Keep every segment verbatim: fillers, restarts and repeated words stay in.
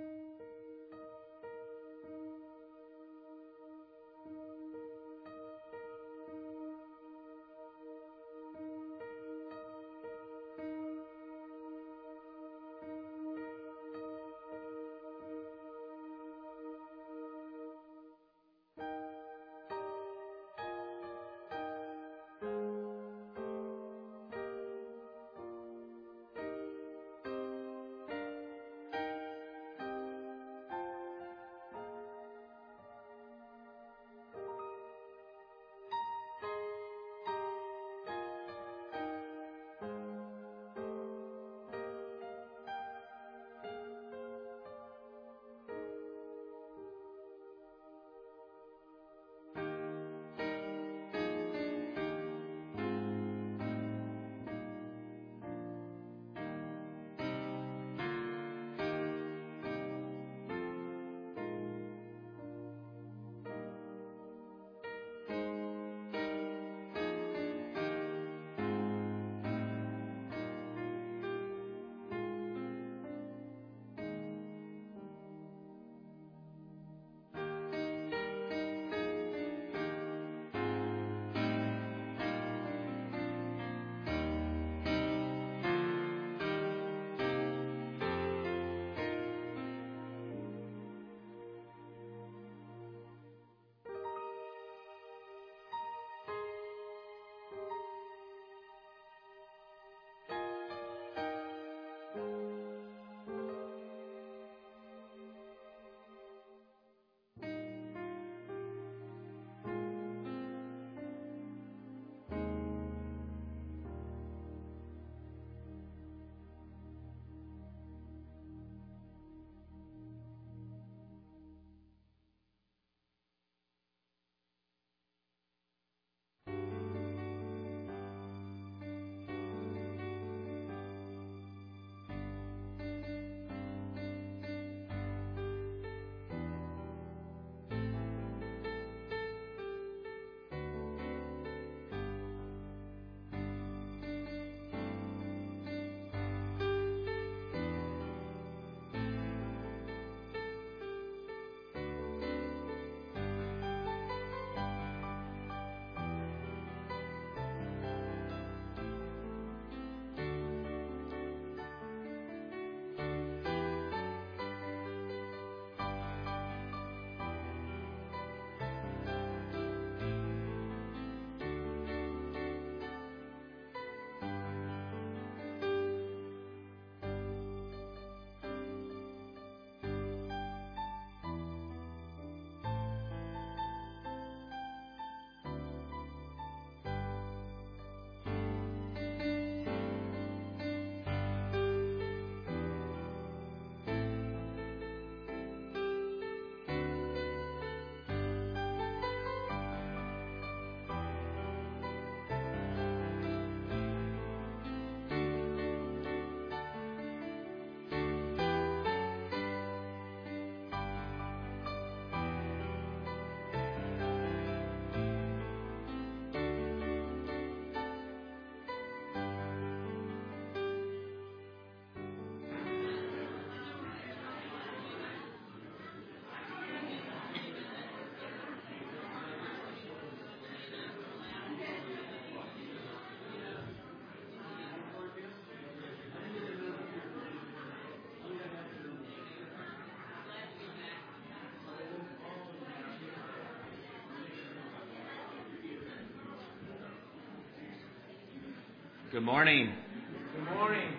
Good morning. Good morning.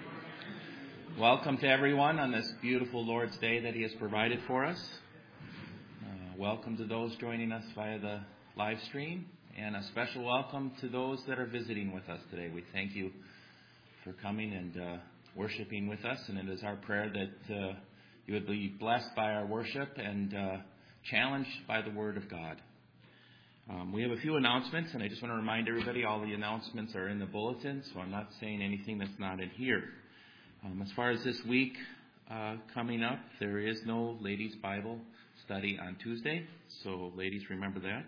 Welcome to everyone on this beautiful Lord's Day that He has provided for us. Uh, welcome to those joining us via the live stream, and a special welcome to those that are visiting with us today. We thank you for coming and uh, worshiping with us, and it is our prayer that uh, you would be blessed by our worship and uh, challenged by the Word of God. Um, we have a few announcements, and I just want to remind everybody all the announcements are in the bulletin, so I'm not saying anything that's not in here. Um, as far as this week uh, coming up, there is no ladies' Bible study on Tuesday, so ladies, remember that.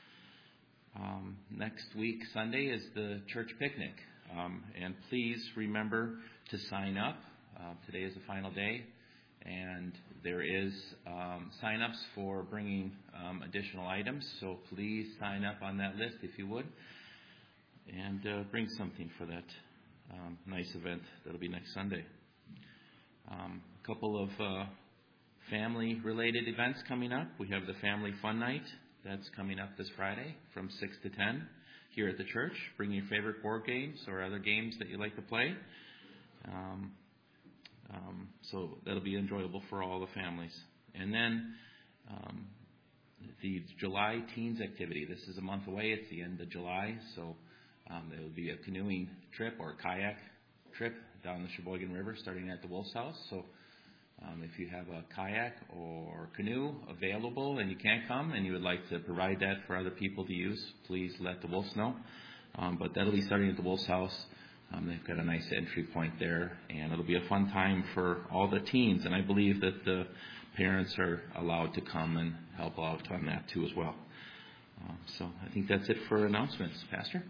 Um, next week, Sunday, is the church picnic, um, and please remember to sign up. Uh, today is the final day, And there is um, sign-ups for bringing um, additional items, so please sign up on that list if you would, and uh, bring something for that um, nice event that'll be next Sunday. Um, a couple of uh, family-related events coming up. We have the Family Fun Night that's coming up this Friday from six to ten here at the church. Bring your favorite board games or other games that you like to play. Um, Um, so that'll be enjoyable for all the families. And then um, the July Teens Activity. This is a month away. It's the end of July. So um, there will be a canoeing trip or a kayak trip down the Sheboygan River starting at the Wolf's House. So um, if you have a kayak or canoe available and you can't come and you would like to provide that for other people to use, please let the Wolves know. Um, but that'll be starting at the Wolf's House. Um, they've got a nice entry point there, and it'll be a fun time for all the teens. And I believe that the parents are allowed to come and help out on that too as well. Um, so I think that's it for announcements. Pastor?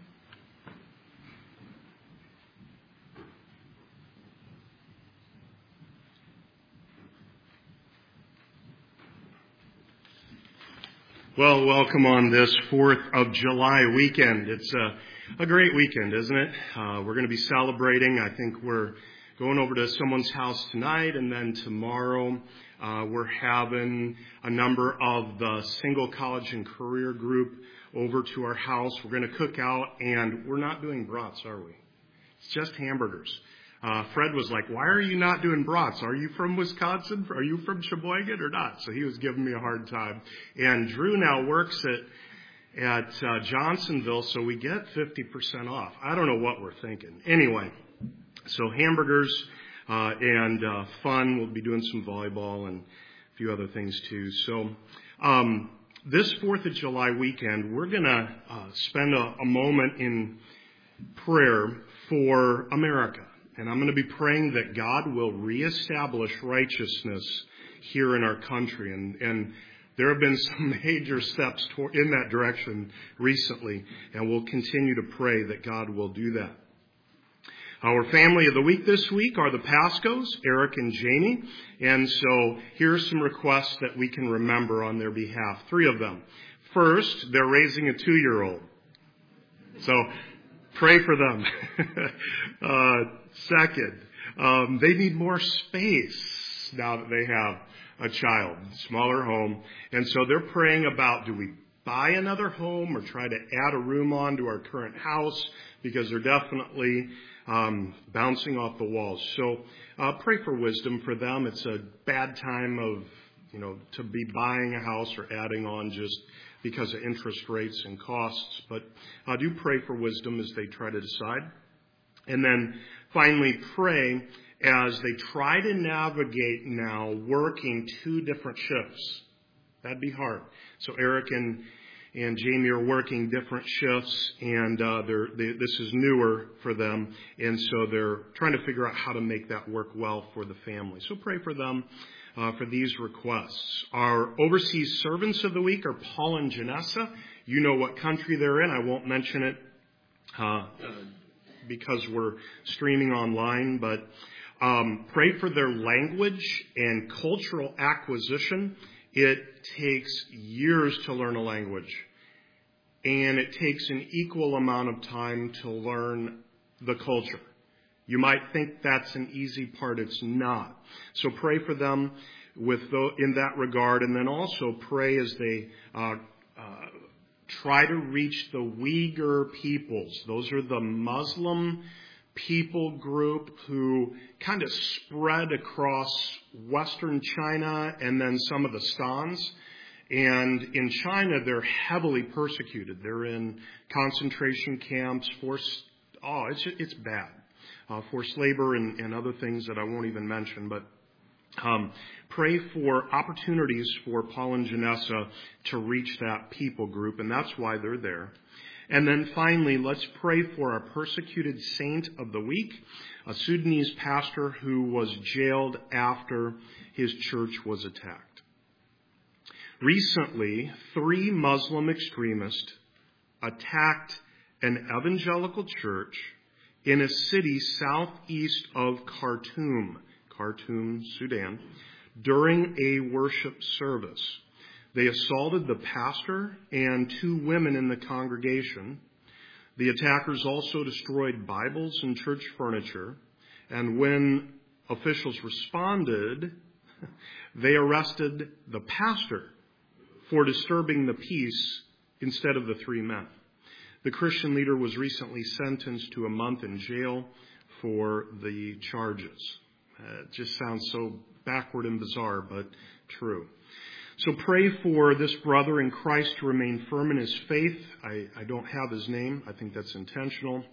Well, welcome on this fourth of July weekend. It's a, a great weekend, isn't it? Uh, we're going to be celebrating. I think we're going over to someone's house tonight, and then tomorrow uh, we're having a number of the single college and career group over to our house. We're going to cook out, and we're not doing brats, are we? It's just hamburgers. Uh, Fred was like, why are you not doing brats? Are you from Wisconsin? Are you from Sheboygan or not? So he was giving me a hard time. And Drew now works at, at uh, Johnsonville, so we get fifty percent off. I don't know what we're thinking. Anyway, so hamburgers uh, and uh, fun. We'll be doing some volleyball and a few other things too. So um, this fourth of July weekend, we're going to uh, spend a, a moment in prayer for America. And I'm going to be praying that God will reestablish righteousness here in our country. And, and there have been some major steps toward, in that direction recently. And we'll continue to pray that God will do that. Our family of the week this week are the Pascos, Eric and Jamie. And so here's some requests that we can remember on their behalf. Three of them. First, they're raising a two-year-old. So pray for them. uh, second, um, they need more space now that they have a child, smaller home. And so they're praying about, do we buy another home or try to add a room on to our current house? Because they're definitely um, bouncing off the walls. So uh, pray for wisdom for them. It's a bad time of, you know, to be buying a house or adding on just because of interest rates and costs. But uh, do pray for wisdom as they try to decide. And then finally pray as they try to navigate now working two different shifts. That'd be hard. So Eric and, and Jamie are working different shifts, and uh, they're, they, this is newer for them. And so they're trying to figure out how to make that work well for the family. So pray for them. Uh, for these requests. Our overseas servants of the week are Paul and Janessa. You know what country they're in. I won't mention it uh, because we're streaming online, but um, pray for their language and cultural acquisition. It takes years to learn a language, and it takes an equal amount of time to learn the culture. You might think that's an easy part. It's not. So pray for them with the, in that regard, and then also pray as they uh, uh, try to reach the Uyghur peoples. Those are the Muslim people group who kind of spread across Western China and then some of the Stans. And in China, they're heavily persecuted. They're in concentration camps, forced. Oh, it's it's bad. Uh, forced labor and, and other things that I won't even mention. But um, pray for opportunities for Paul and Janessa to reach that people group, and that's why they're there. And then finally, let's pray for our persecuted saint of the week, a Sudanese pastor who was jailed after his church was attacked. Recently, three Muslim extremists attacked an evangelical church in a city southeast of Khartoum, Khartoum, Sudan, during a worship service. They assaulted the pastor and two women in the congregation. The attackers also destroyed Bibles and church furniture. And when officials responded, they arrested the pastor for disturbing the peace instead of the three men. The Christian leader was recently sentenced to a month in jail for the charges. Uh, it just sounds so backward and bizarre, but true. So pray for this brother in Christ to remain firm in his faith. I, I don't have his name. I think that's intentional.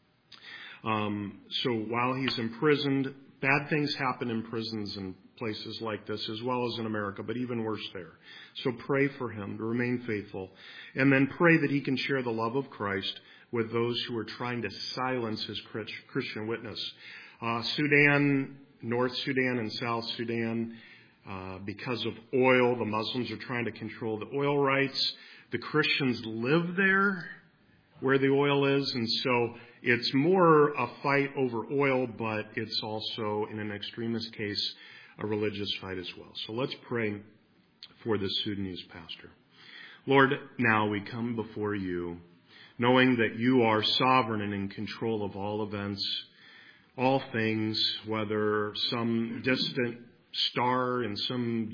Um, so while he's imprisoned, bad things happen in prisons and places like this, as well as in America, but even worse there. So pray for him to remain faithful. And then pray that he can share the love of Christ with those who are trying to silence his Christian witness. Uh, Sudan, North Sudan and South Sudan, uh, because of oil, the Muslims are trying to control the oil rights. The Christians live there where the oil is, and so it's more a fight over oil, but it's also, in an extremist case, a religious fight as well. So let's pray for this Sudanese pastor. Lord, now we come before you, knowing that you are sovereign and in control of all events, all things, whether some distant star in some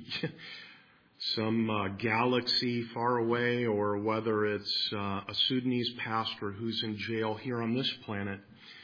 some uh, galaxy far away, or whether it's uh, a Sudanese pastor who's in jail here on this planet.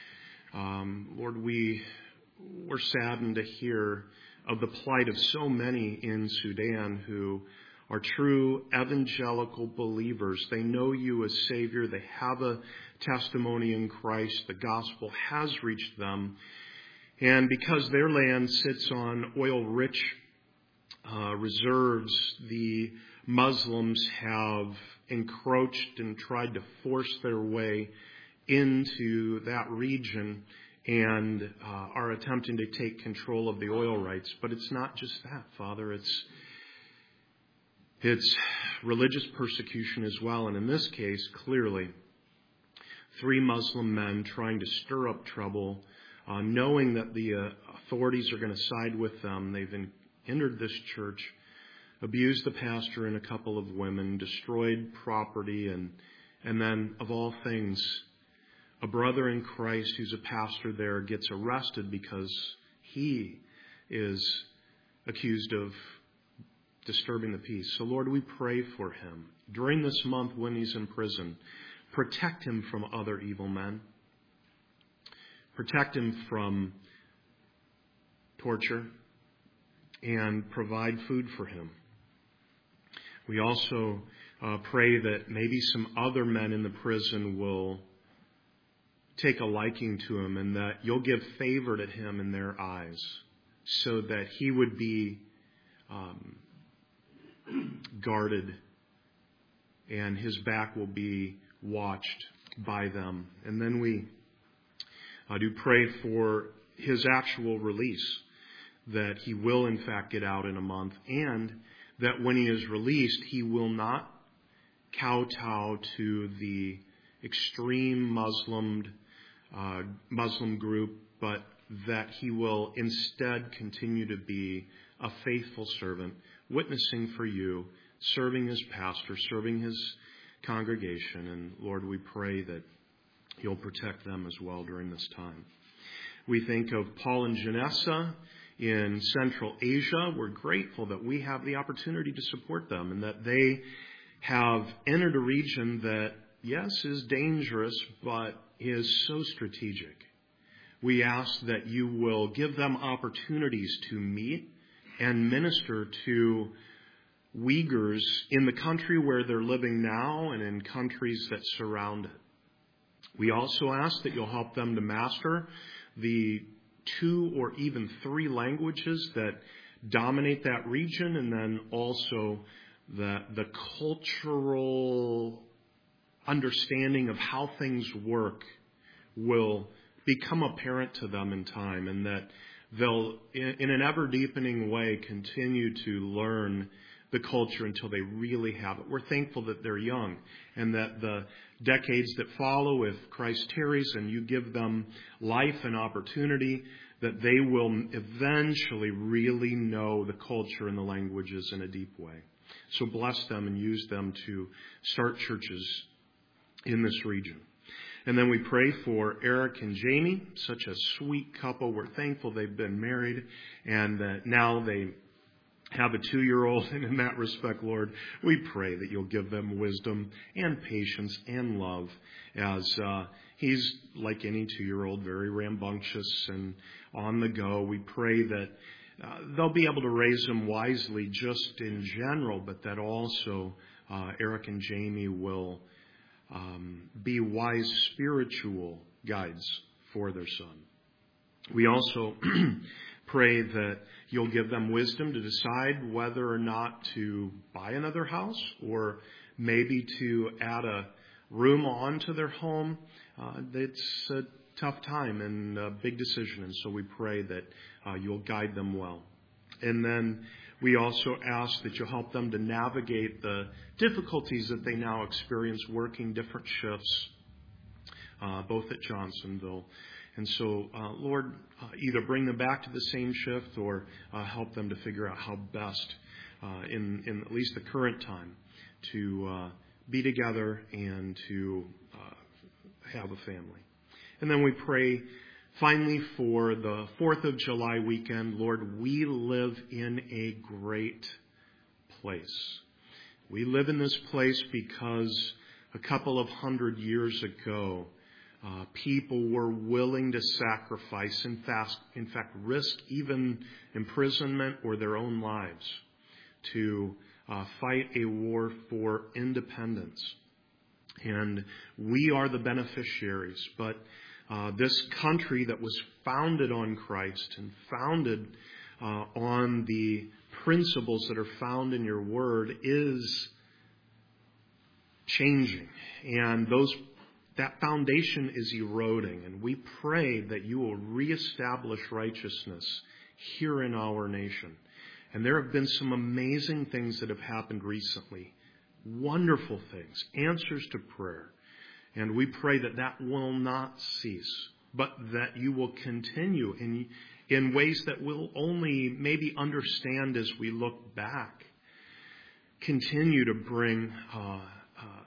Um, Lord, we, we're saddened to hear of the plight of so many in Sudan who are true evangelical believers. They know you as Savior. They have a testimony in Christ. The gospel has reached them. And because their land sits on oil-rich uh, reserves, the Muslims have encroached and tried to force their way into that region and uh, are attempting to take control of the oil rights. But it's not just that, Father. It's it's religious persecution as well. And in this case, clearly, three Muslim men trying to stir up trouble, uh, knowing that the uh, authorities are going to side with them. They've in, entered this church, abused the pastor and a couple of women, destroyed property, and and then, of all things, a brother in Christ who's a pastor there gets arrested because he is accused of disturbing the peace. So, Lord, we pray for him. During this month when he's in prison, protect him from other evil men. Protect him from torture and provide food for him. We also uh, pray that maybe some other men in the prison will take a liking to him and that you'll give favor to him in their eyes so that he would be um, guarded and his back will be watched by them. And then we uh, do pray for his actual release, that he will in fact get out in a month, and that when he is released, he will not kowtow to the extreme Muslim uh, Muslim group, but that he will instead continue to be a faithful servant, witnessing for you, serving his pastor, serving his congregation. And Lord, we pray that you'll protect them as well during this time. We think of Paul and Janessa in Central Asia. We're grateful that we have the opportunity to support them and that they have entered a region that, yes, is dangerous, but is so strategic. We ask that you will give them opportunities to meet and minister to Uyghurs in the country where they're living now and in countries that surround it. We also ask that you'll help them to master the two or even three languages that dominate that region, and then also the, the cultural understanding of how things work will become apparent to them in time, and that they'll, in, in an ever-deepening way, continue to learn the culture until they really have it. We're thankful that they're young and that the decades that follow, if Christ tarries and you give them life and opportunity, that they will eventually really know the culture and the languages in a deep way. So bless them and use them to start churches in this region. And then we pray for Eric and Jamie, such a sweet couple. We're thankful they've been married and that now they have a two-year-old. And in that respect, Lord, we pray that you'll give them wisdom and patience and love as uh, he's, like any two-year-old, very rambunctious and on the go. We pray that uh, they'll be able to raise him wisely just in general, but that also uh, Eric and Jamie will Um, be wise spiritual guides for their son. We also pray that you'll give them wisdom to decide whether or not to buy another house or maybe to add a room onto their home. Uh, it's a tough time and a big decision, and so we pray that uh, you'll guide them well. And then we also ask that you'll help them to navigate the difficulties that they now experience working different shifts, uh, both at Johnsonville. And so, uh, Lord, uh, either bring them back to the same shift or uh, help them to figure out how best, uh, in, in at least the current time, to uh, be together and to uh, have a family. And then we pray finally, for the fourth of July weekend, Lord, we live in a great place. We live in this place because a couple of hundred years ago, uh, people were willing to sacrifice, in fact, in fact, risk even imprisonment or their own lives to uh, fight a war for independence. And we are the beneficiaries, but Uh, this country that was founded on Christ and founded uh, on the principles that are found in your word is changing. And those that foundation is eroding. And we pray that you will reestablish righteousness here in our nation. And there have been some amazing things that have happened recently. Wonderful things. Answers to prayer. And we pray that that will not cease, but that you will continue in in ways that we'll only maybe understand as we look back. Continue to bring uh, uh,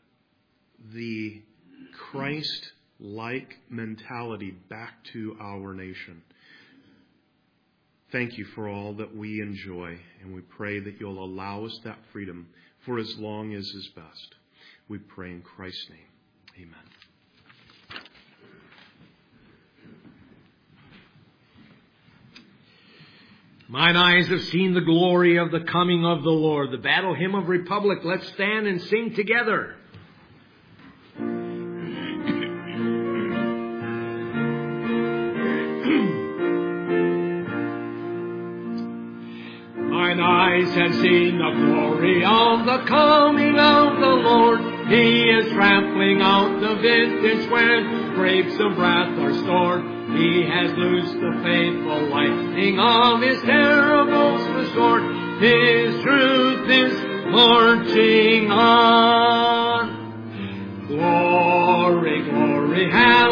the Christ-like mentality back to our nation. Thank you for all that we enjoy, and we pray that you'll allow us that freedom for as long as is best. We pray in Christ's name. Amen. Mine eyes have seen the glory of the coming of the Lord. The Battle Hymn of Republic. Let's stand and sing together. Mine eyes have seen the glory of the coming of the Lord. He is trampling out the vintage when grapes of wrath are stored. He has loosed the faithful lightning of his terrible sword. His truth is marching on. Glory, glory,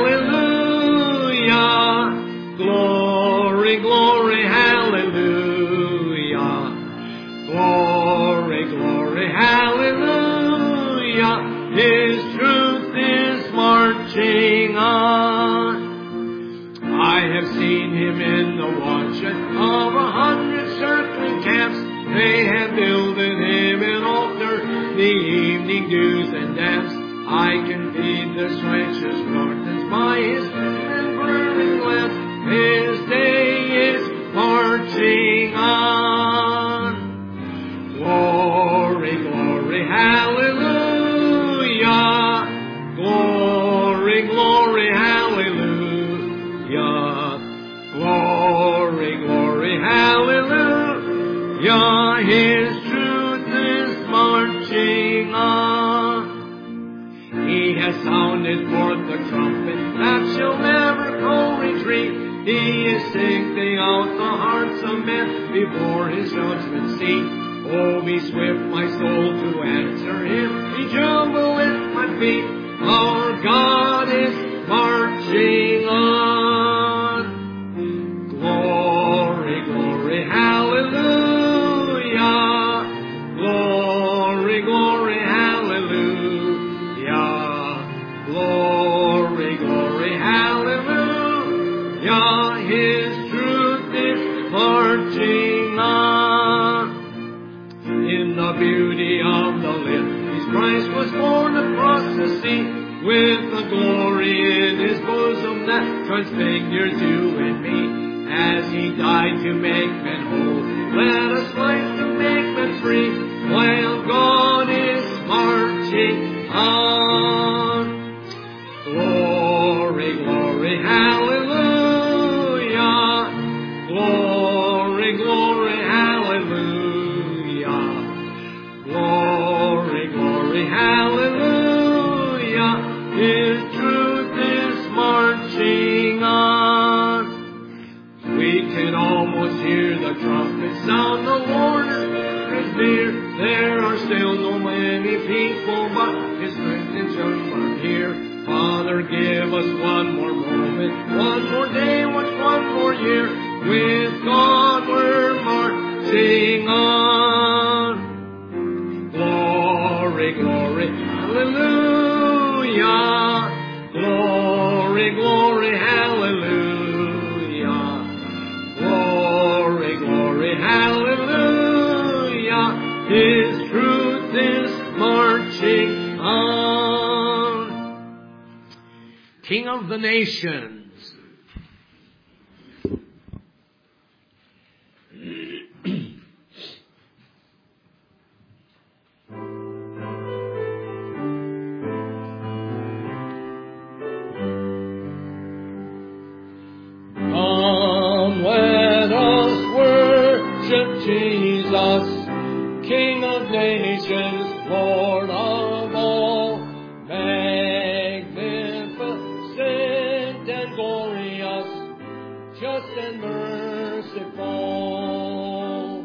hallelujah. Glory, glory, hallelujah. Glory, glory, hallelujah. His truth is marching on. I have seen him in the watch of a hundred circling camps. They have builded him an altar, the evening dews and damps. I can feed the righteous darkness by his and burning lamps. His day is marching on. Glory, glory, hallelujah. Glory, glory, hallelujah. Glory, glory, hallelujah. His truth is marching on. He has sounded forth the trumpet that shall never go retreat. He is sifting out the hearts of men before his judgment seat. Oh, be swift, my soul, to answer him. Be tremble with my feet. Our God is marching on. Christ was born across the sea, with the glory in his bosom that transfigured you and me. As he died to make men whole, let us live to make men free, while God is marching on. Glory, glory, hallelujah. Glory, glory, hallelujah. Glory, glory, hallelujah. His truth is marching on. We can almost hear the trumpet sound. The Lord is near. There are still no many people, but his strength and strength are here. Father, give us one more moment, one more day, one more year. With God we're marching on. Glory, glory, hallelujah. Glory, glory, hallelujah. Glory, glory, hallelujah. His truth is marching on. King of the nations. Come, let us worship Jesus, King of nations, Lord of all, magnificent and glorious, just and merciful.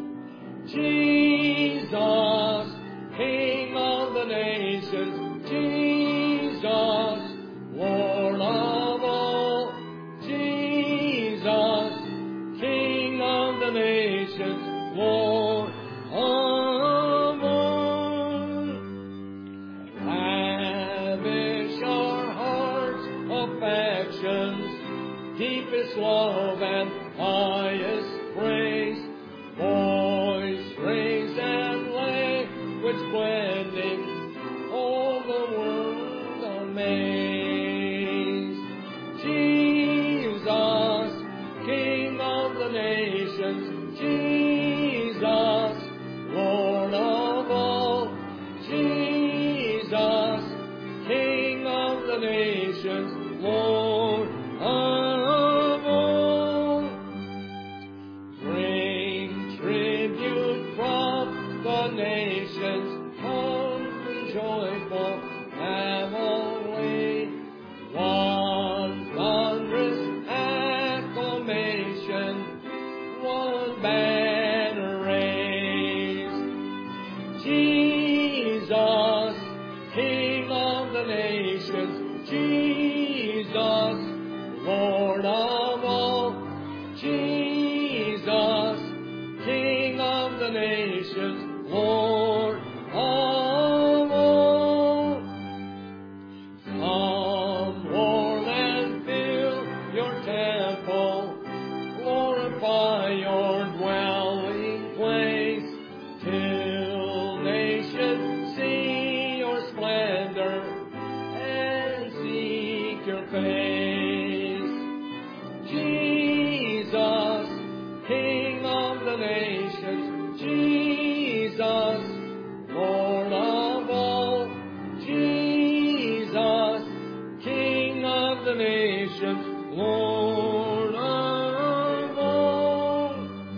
Jesus, King of the nations, Jesus, Lord of all, Jesus, King of the nations, Lord of all. Lavish our hearts' affections, deepest love and highest praise, voice, phrase, and language blending, all the world amazed. Jesus, King of the nations, Jesus, Lord of all, Jesus, King of the nations, Lord of all. Bring tribute from the nations, come joyful heavenly, one thunderous acclamation, one banner raised. Jesus, King of the nations, Jesus, Lord of all, Jesus, King of the nations, Lord of all. Come, Lord, and fill your temple, glorify your dwelling place, till nations see your splendor and seek your face. Jesus, King of the nations, Jesus, Lord of all, Jesus, King of the nations, Lord of all.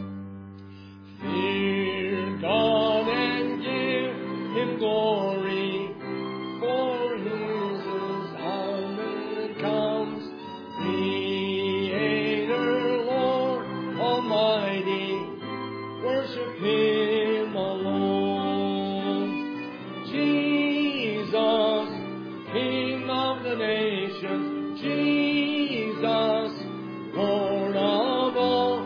Fear God and give him glory, for his hour comes. Creator, Lord Almighty, worship him alone. Jesus, King of the nations, Jesus, Lord of all,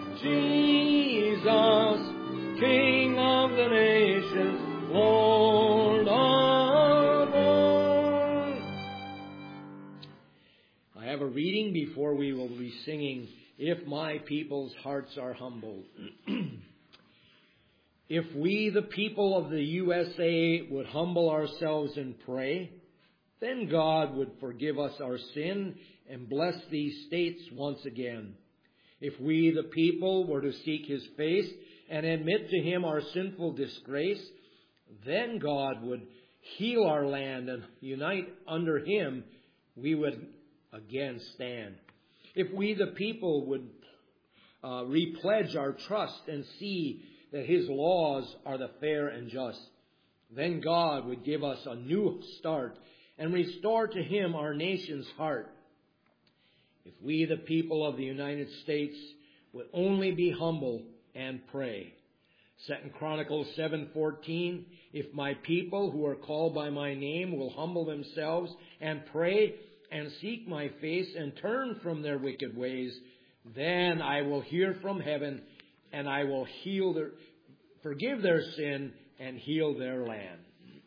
Jesus, King of the nations, Lord of all. I have a reading before we will be singing, If My People's Hearts Are Humbled. If we, the people of the U S A, would humble ourselves and pray, then God would forgive us our sin and bless these states once again. If we, the people, were to seek His face and admit to Him our sinful disgrace, then God would heal our land and unite under Him, we would again stand. If we, the people, would uh, repledge our trust and see that His laws are the fair and just, then God would give us a new start and restore to Him our nation's heart. If we, the people of the United States, would only be humble and pray. Second Chronicles seven fourteen, if my people who are called by my name will humble themselves and pray and seek my face and turn from their wicked ways, then I will hear from heaven and I will heal their, forgive their sin and heal their land.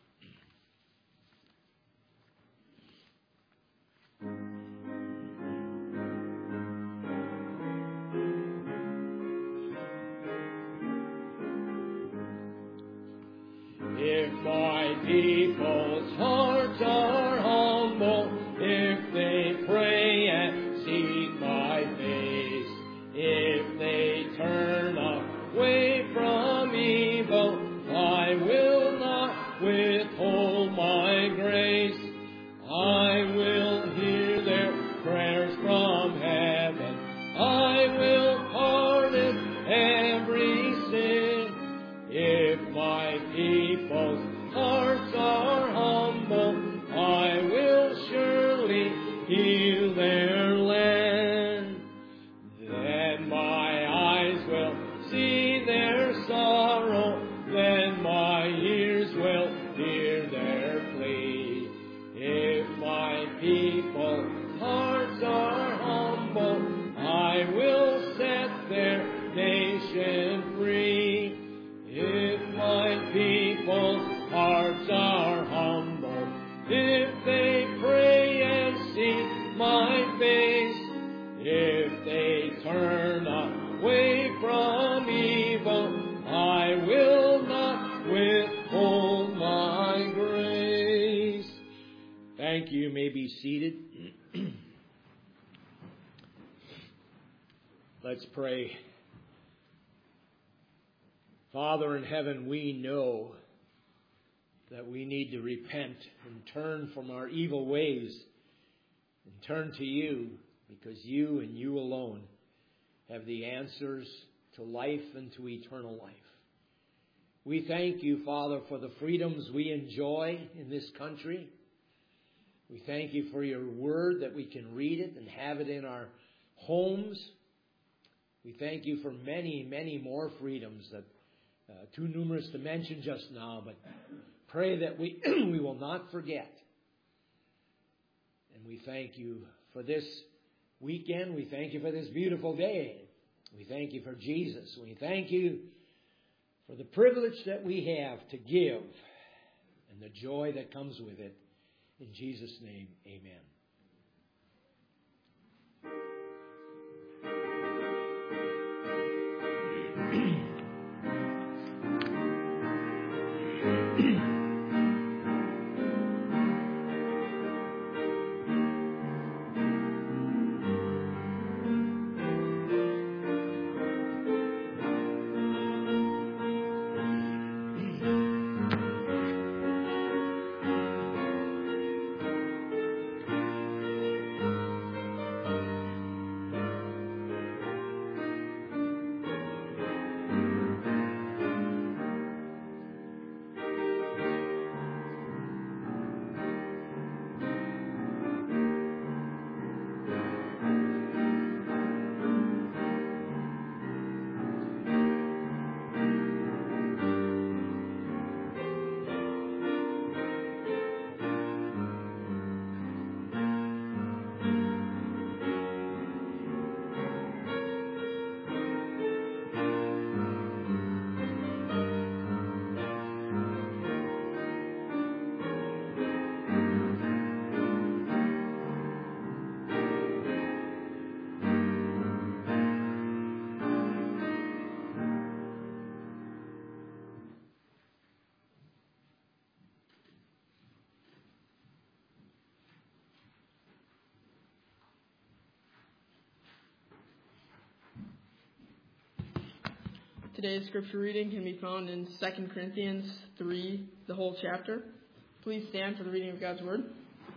If my people's hearts are humble, if they pray and seek my face, if they turn away from evil, I will not withhold my grace. I will hear their prayers from heaven. I will pardon every sin. If my people's hearts are humble, I will surely heal their land. Then my eyes will see their sorrow, then my ears will hear their plea. If my people's hearts are humble, I will set their nation free. If my people's hearts are humble, if they pray and seek my face, if they turn away from evil, I will not withhold my grace. Thank you. You may be seated. Let's pray. Father in heaven, we know that we need to repent and turn from our evil ways and turn to you, because you and you alone have the answers to life and to eternal life. We thank you, Father, for the freedoms we enjoy in this country. We thank you for your word, that we can read it and have it in our homes. We thank you for many, many more freedoms that Uh, too numerous to mention just now, but pray that we we will not forget. And we thank you for this weekend. We thank you for this beautiful day. We thank you for Jesus. We thank you for the privilege that we have to give and the joy that comes with it. In Jesus' name, amen. Today's scripture reading can be found in Second Corinthians three, the whole chapter. Please stand for the reading of God's Word.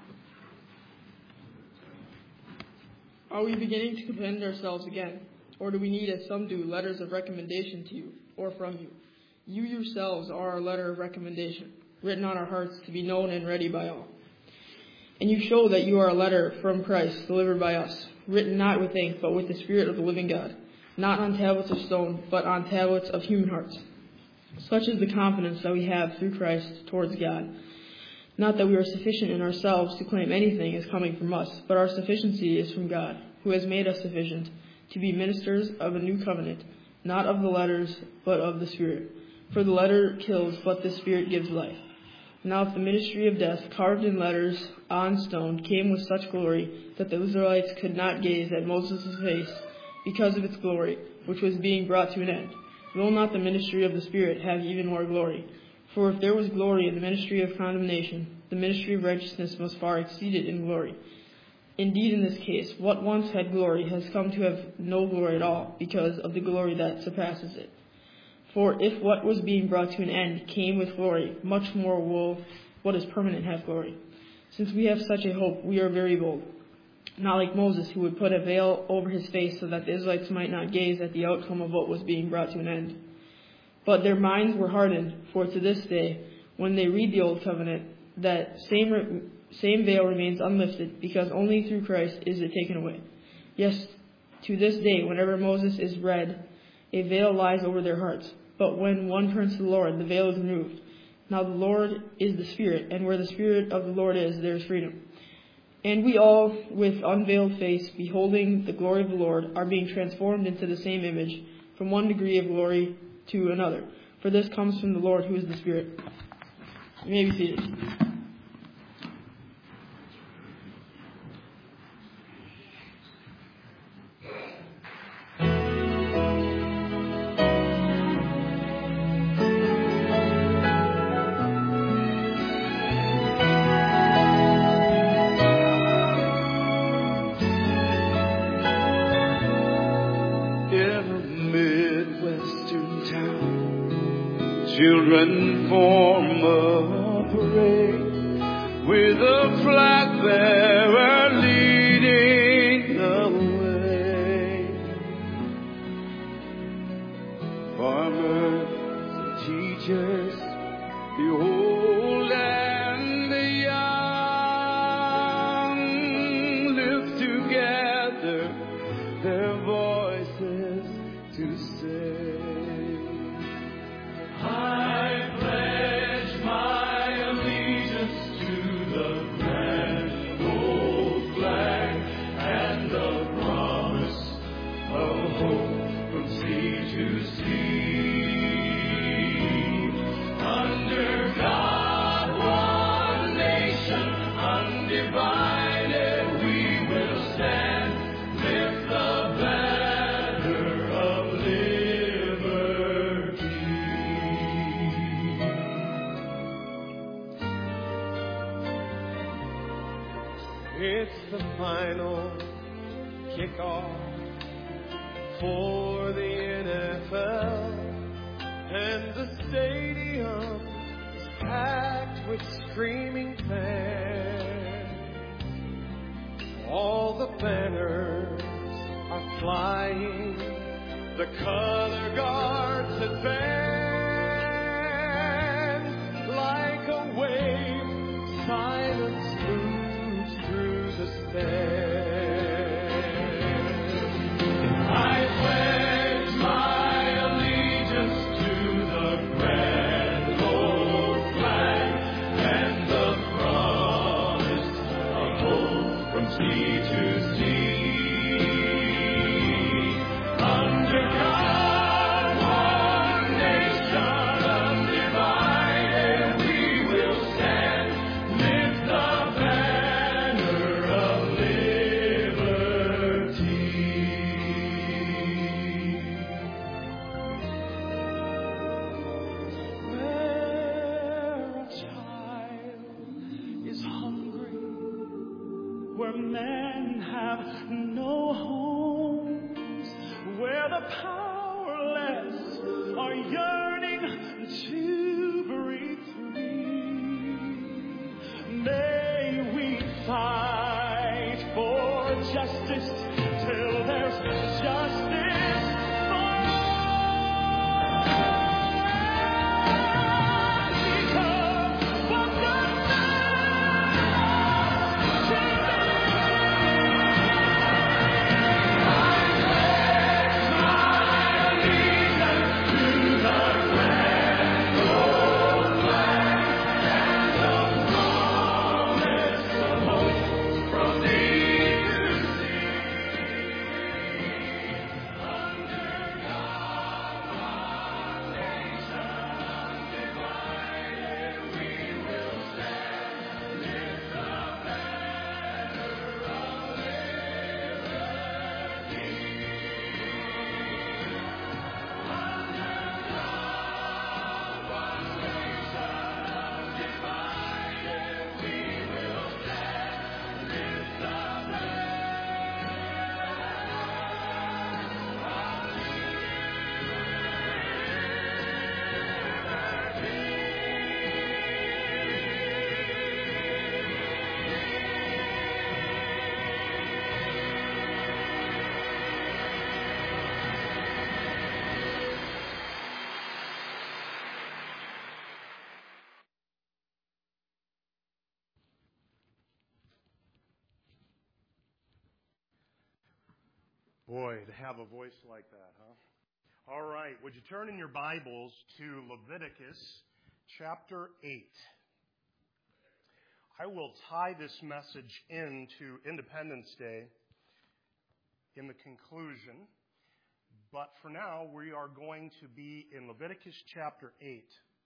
Are we beginning to commend ourselves again? Or do we need, as some do, letters of recommendation to you, or from you? You yourselves are our letter of recommendation, written on our hearts to be known and ready by all. And you show that you are a letter from Christ, delivered by us, written not with ink, but with the Spirit of the living God, not on tablets of stone, but on tablets of human hearts. Such is the confidence that we have through Christ towards God. Not that we are sufficient in ourselves to claim anything as coming from us, but our sufficiency is from God, who has made us sufficient to be ministers of a new covenant, not of the letters, but of the Spirit. For the letter kills, but the Spirit gives life. Now if the ministry of death, carved in letters on stone, came with such glory that the Israelites could not gaze at Moses' face because of its glory, which was being brought to an end, will not the ministry of the Spirit have even more glory? For if there was glory in the ministry of condemnation, the ministry of righteousness must far exceed it in glory. Indeed, in this case, what once had glory has come to have no glory at all, because of the glory that surpasses it. For if what was being brought to an end came with glory, much more will what is permanent have glory. Since we have such a hope, we are very bold. Not like Moses, who would put a veil over his face so that the Israelites might not gaze at the outcome of what was being brought to an end. But their minds were hardened, for to this day, when they read the Old Covenant, that same same veil remains unlifted, because only through Christ is it taken away. Yes, to this day, whenever Moses is read, a veil lies over their hearts. But when one turns to the Lord, the veil is removed. Now the Lord is the Spirit, and where the Spirit of the Lord is, there is freedom. And we all, with unveiled face, beholding the glory of the Lord, are being transformed into the same image, from one degree of glory to another. For this comes from the Lord, who is the Spirit. You may be seated. Children form a parade with a flag bearer leading the way. Farmers and teachers, the old and the young, live together their voices to say, I pledge my allegiance to the grand old flag and the promise of hope from sea to sea. Under God, one nation, undivided, we will stand, lift the banner of liberty. It's the final kickoff for the N F L, and the stadium is packed with screaming fans. All the banners are flying, the color guards advance. Like a wave, silence moves through the stand. I pledge my allegiance to the grand old flag and the promise of hope from sea to sea. Under God, one nation, undivided, we will stand, lift the banner of liberty. Where a child is hungry, where men have no homes, where the powerless Boy, to have a voice like that, huh? All right, would you turn in your Bibles to Leviticus chapter eight? I will tie this message into Independence Day in the conclusion, but for now we are going to be in Leviticus chapter eight.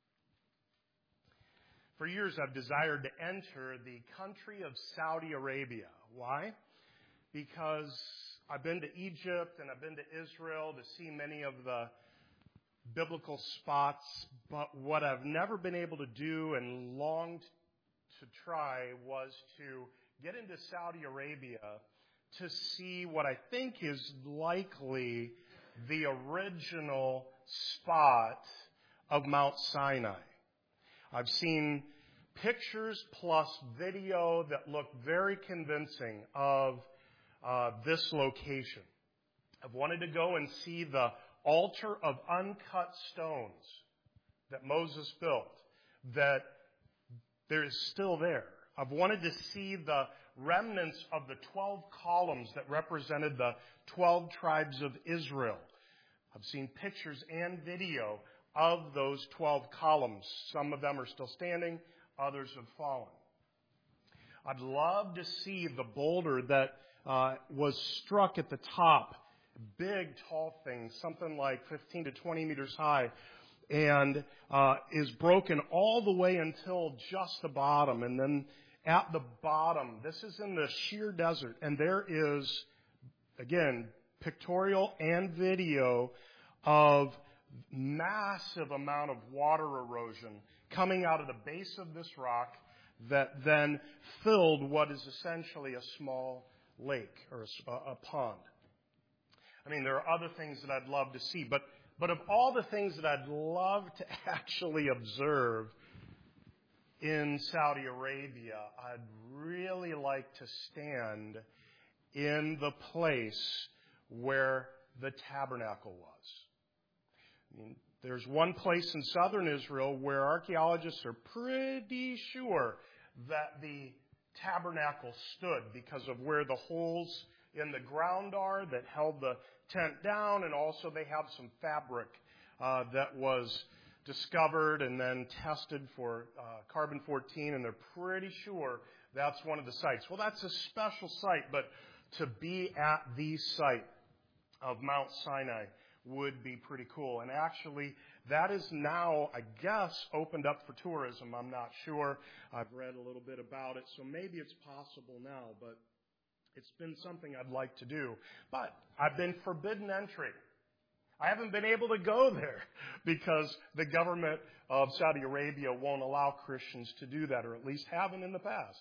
For years I've desired to enter the country of Saudi Arabia. Why? Because I've been to Egypt and I've been to Israel to see many of the biblical spots, but what I've never been able to do and longed to try was to get into Saudi Arabia to see what I think is likely the original spot of Mount Sinai. I've seen pictures plus video that look very convincing of uh, this location. I've wanted to go and see the altar of uncut stones that Moses built, that there is still there. I've wanted to see the remnants of the twelve columns that represented the twelve tribes of Israel. I've seen pictures and video of those twelve columns. Some of them are still standing, others have fallen. I'd love to see the boulder that uh, was struck at the top. Big, tall thing, something like fifteen to twenty meters high, and uh, is broken all the way until just the bottom. And then at the bottom, this is in the sheer desert, and there is, again, pictorial and video of massive amount of water erosion coming out of the base of this rock that then filled what is essentially a small lake or a, a pond. I mean, there are other things that I'd love to see, but but of all the things that I'd love to actually observe in Saudi Arabia, I'd really like to stand in the place where the tabernacle was. I mean, there's one place in southern Israel where archaeologists are pretty sure that the tabernacle stood because of where the holes in the ground are that held the tent down, and also they have some fabric uh, that was discovered and then tested for uh, carbon fourteen, and they're pretty sure that's one of the sites. Well, that's a special site, but to be at the site of Mount Sinai would be pretty cool. And actually, that is now, I guess, opened up for tourism. I'm not sure. I've read a little bit about it, so maybe it's possible now, but it's been something I'd like to do. But I've been forbidden entry. I haven't been able to go there because the government of Saudi Arabia won't allow Christians to do that, or at least haven't in the past.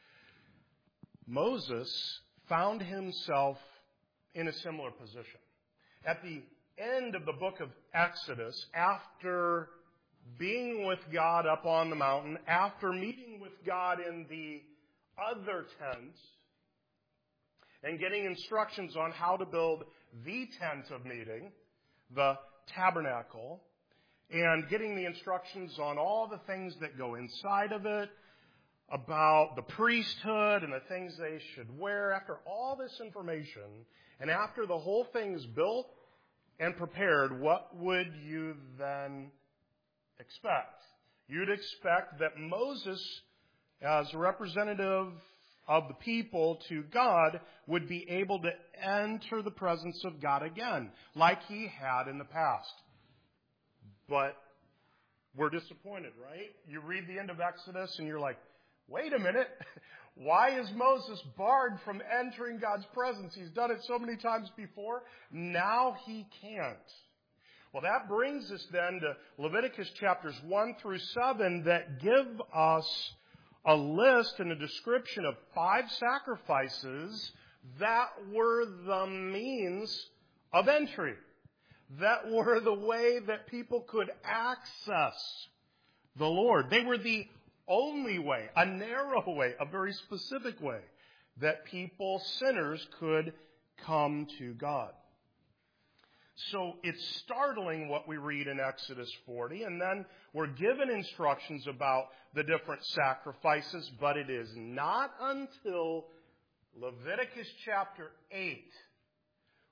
Moses found himself in a similar position. At the end of the book of Exodus, after being with God up on the mountain, after meeting with God in the other tent, and getting instructions on how to build the tent of meeting, the tabernacle, and getting the instructions on all the things that go inside of it, about the priesthood and the things they should wear. After all this information, and after the whole thing's built and prepared, what would you then expect? You'd expect that Moses, as a representative of the people to God, would be able to enter the presence of God again, like he had in the past. But we're disappointed, right? You read the end of Exodus and you're like, wait a minute, why is Moses barred from entering God's presence? He's done it so many times before. Now he can't. Well, that brings us then to Leviticus chapters one through seven that give us a list and a description of five sacrifices that were the means of entry, that were the way that people could access the Lord. They were the only way, a narrow way, a very specific way that people, sinners, could come to God. So it's startling what we read in Exodus forty, and then we're given instructions about the different sacrifices, but it is not until Leviticus chapter eight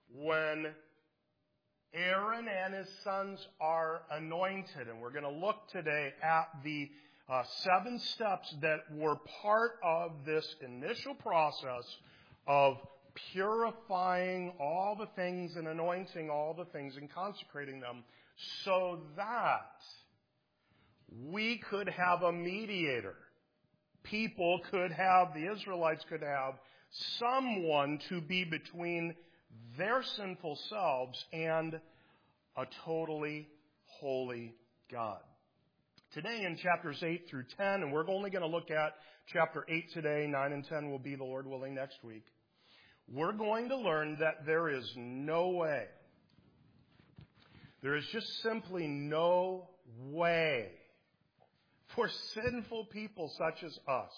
when Aaron and his sons are anointed. And we're going to look today at the uh, seven steps that were part of this initial process of purifying all the things and anointing all the things and consecrating them so that we could have a mediator. People could have, the Israelites could have someone to be between their sinful selves and a totally holy God. Today in chapters eight through ten, and we're only going to look at chapter eight today, nine and ten will be, the Lord willing, next week. We're going to learn that there is no way, there is just simply no way for sinful people such as us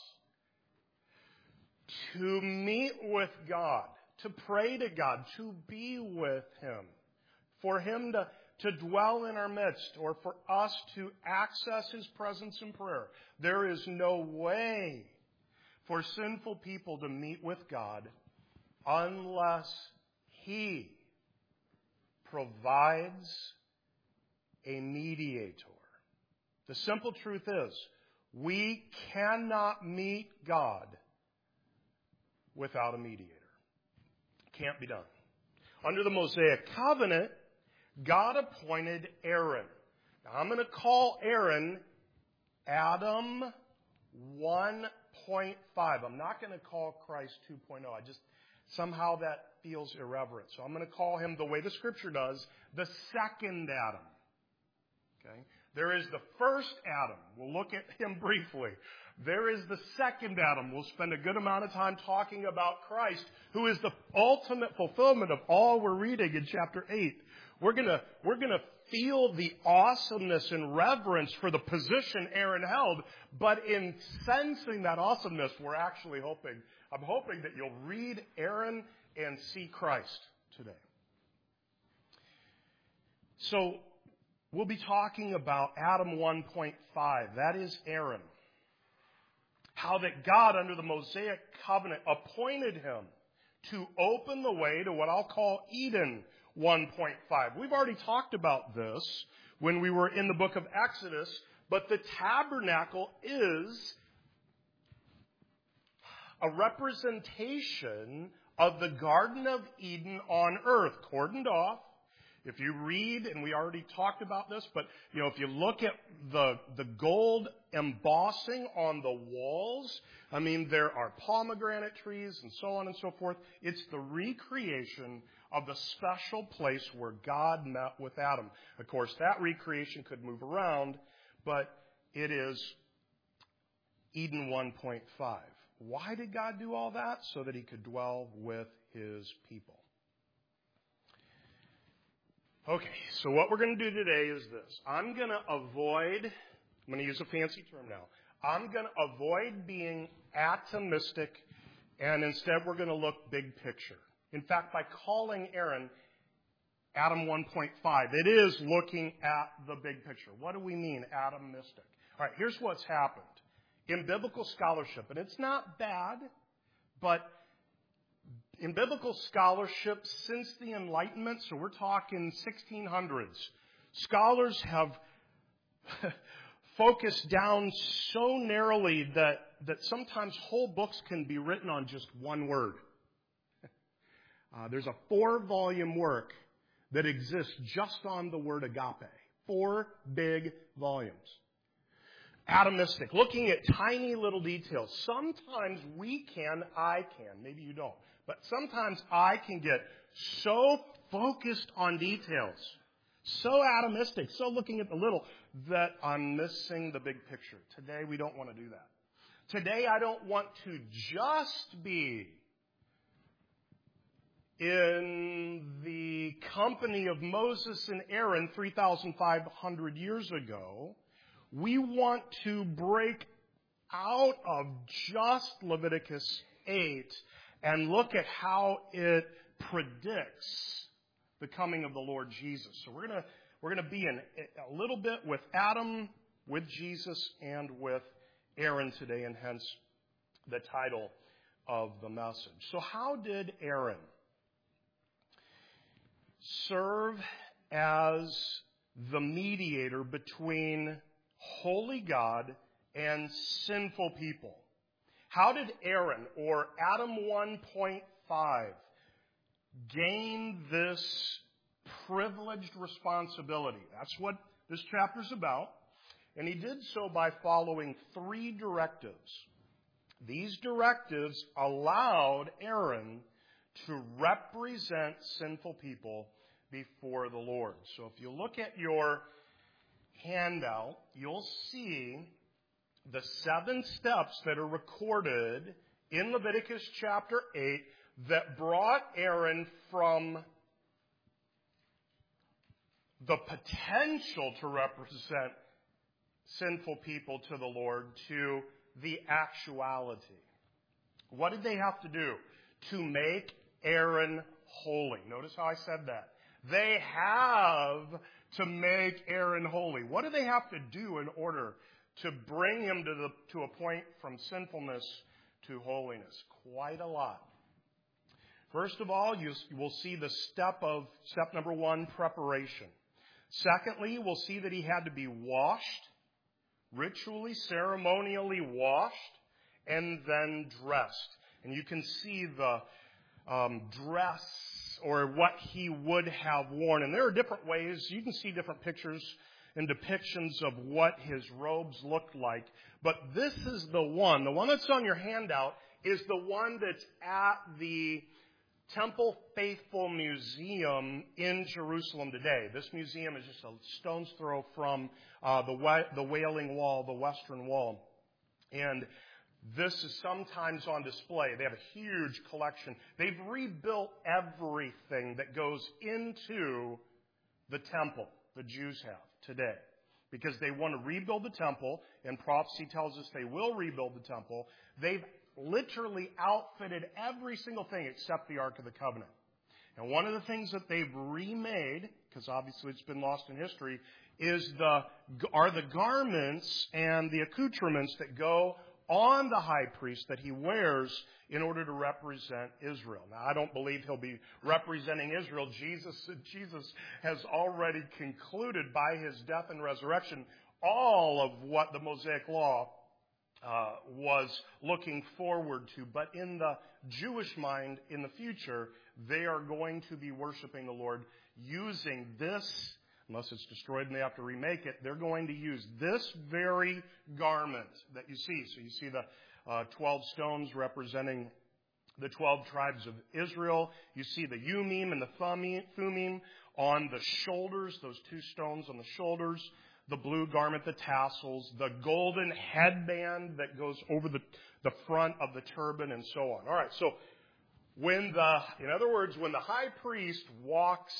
to meet with God, to pray to God, to be with Him, for Him to, to dwell in our midst, or for us to access His presence in prayer. There is no way for sinful people to meet with God unless He provides a mediator. The simple truth is, we cannot meet God without a mediator. Can't be done. Under the Mosaic covenant, God appointed Aaron. Now, I'm going to call Aaron Adam one point five. I'm not going to call Christ two point oh. I just, somehow that feels irreverent. So I'm going to call him the way the Scripture does, the second Adam. Okay? There is the first Adam. We'll look at him briefly. There is the second Adam. We'll spend a good amount of time talking about Christ, who is the ultimate fulfillment of all we're reading in chapter eight. We're gonna, we're gonna feel the awesomeness and reverence for the position Aaron held, but in sensing that awesomeness, we're actually hoping, I'm hoping that you'll read Aaron and see Christ today. So, we'll be talking about Adam one point five. That is Aaron. How that God, under the Mosaic covenant, appointed him to open the way to what I'll call Eden one point five. We've already talked about this when we were in the book of Exodus, but the tabernacle is a representation of the Garden of Eden on earth, cordoned off. If you read, and we already talked about this, but you know, if you look at the the gold embossing on the walls, I mean, there are pomegranate trees and so on and so forth. It's the recreation of the special place where God met with Adam. Of course, that recreation could move around, but it is Eden one point five. Why did God do all that? So that He could dwell with His people. Okay, so what we're going to do today is this. I'm going to avoid, I'm going to use a fancy term now. I'm going to avoid being atomistic, and instead we're going to look big picture. In fact, by calling Aaron Adam one point five, it is looking at the big picture. What do we mean, atomistic? All right, here's what's happened. In biblical scholarship, and it's not bad, but in biblical scholarship, since the Enlightenment, so we're talking sixteen hundreds, scholars have focused down so narrowly that, that sometimes whole books can be written on just one word. Uh, there's a four-volume work that exists just on the word agape. Four big volumes. Atomistic, looking at tiny little details. Sometimes we can, I can, maybe you don't, but sometimes I can get so focused on details, so atomistic, so looking at the little, that I'm missing the big picture. Today we don't want to do that. Today I don't want to just be in the company of Moses and Aaron three thousand five hundred years ago. We want to break out of just Leviticus eight and look at how it predicts the coming of the Lord Jesus. So we're going to we're going to be in a little bit with Adam, with Jesus, and with Aaron today, and hence the title of the message. So how did Aaron? serve as the mediator between holy God and sinful people. How did Aaron, or Adam one point five, gain this privileged responsibility? That's what this chapter's about. And he did so by following three directives. These directives allowed Aaron to represent sinful people before the Lord. So if you look at your handout, you'll see the seven steps that are recorded in Leviticus chapter eight that brought Aaron from the potential to represent sinful people to the Lord to the actuality. What did they have to do to make Aaron holy? Notice how I said that. They have to make Aaron holy. What do they have to do in order to bring him to the to a point from sinfulness to holiness? Quite a lot. First of all, you will see the step of, step number one, preparation. Secondly, we'll see that he had to be washed, ritually, ceremonially washed, and then dressed. And you can see the um, dress or what he would have worn. And there are different ways. You can see different pictures and depictions of what his robes looked like. But this is the one. The one that's on your handout is the one that's at the Temple Faithful Museum in Jerusalem today. This museum is just a stone's throw from uh, the wa- the Wailing Wall, the Western Wall. And this is sometimes on display. They have a huge collection. They've rebuilt everything that goes into the temple, the Jews have today, because they want to rebuild the temple, and prophecy tells us they will rebuild the temple. They've literally outfitted every single thing except the Ark of the Covenant. And one of the things that they've remade, because obviously it's been lost in history, is the are the garments and the accoutrements that go on the high priest that he wears in order to represent Israel. Now, I don't believe he'll be representing Israel. Jesus, Jesus has already concluded by his death and resurrection all of what the Mosaic Law uh, was looking forward to. But in the Jewish mind, in the future, they are going to be worshiping the Lord using this. Unless it's destroyed and they have to remake it, they're going to use this very garment that you see. So you see the uh, twelve stones representing the twelve tribes of Israel. You see the Urim and the Thummim on the shoulders, those two stones on the shoulders. The blue garment, the tassels, the golden headband that goes over the, the front of the turban, and so on. All right, so when the, in other words, when the high priest walks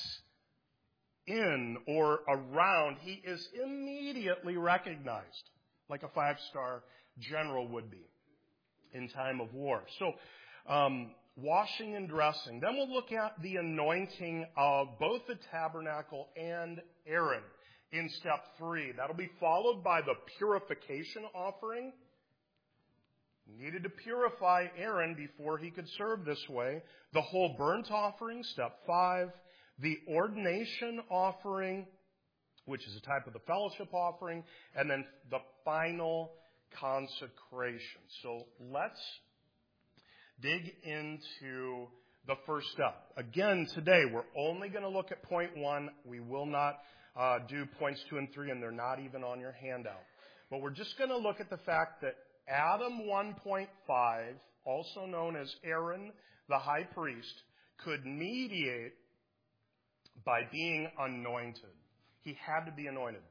in or around, he is immediately recognized like a five-star general would be in time of war. So, um, washing and dressing. Then we'll look at the anointing of both the tabernacle and Aaron in step three. That'll be followed by the purification offering. Needed to purify Aaron before he could serve this way. The whole burnt offering, step five. The ordination offering, which is a type of the fellowship offering, and then the final consecration. So let's dig into the first step. Again, today we're only going to look at point one. We will not uh, do points two and three, and they're not even on your handout. But we're just going to look at the fact that Adam one point five, also known as Aaron the high priest, could mediate by being anointed. He had to be anointed.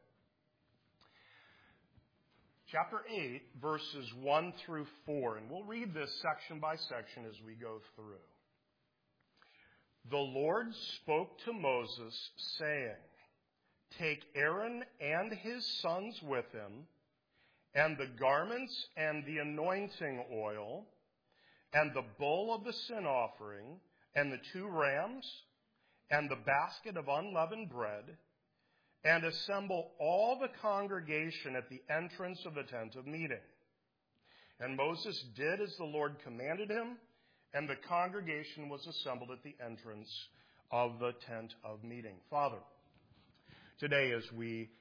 Chapter eight, verses one through four, and we'll read this section by section as we go through. The Lord spoke to Moses, saying, "Take Aaron and his sons with him, and the garments and the anointing oil, and the bull of the sin offering, and the two rams, and the basket of unleavened bread, and assemble all the congregation at the entrance of the tent of meeting." And Moses did as the Lord commanded him, and the congregation was assembled at the entrance of the tent of meeting. Father, today as we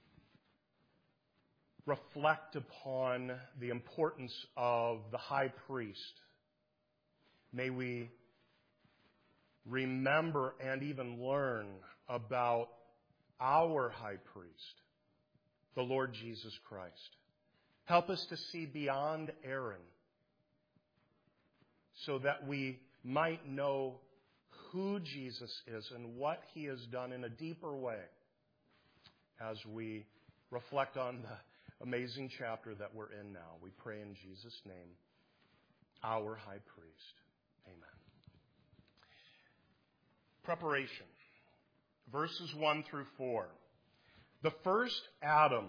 reflect upon the importance of the high priest, may we remember and even learn about our high priest, the Lord Jesus Christ. Help us to see beyond Aaron so that we might know who Jesus is and what he has done in a deeper way as we reflect on the amazing chapter that we're in now. We pray in Jesus' name, our high priest. Amen. Preparation. Verses one through four. The first Adam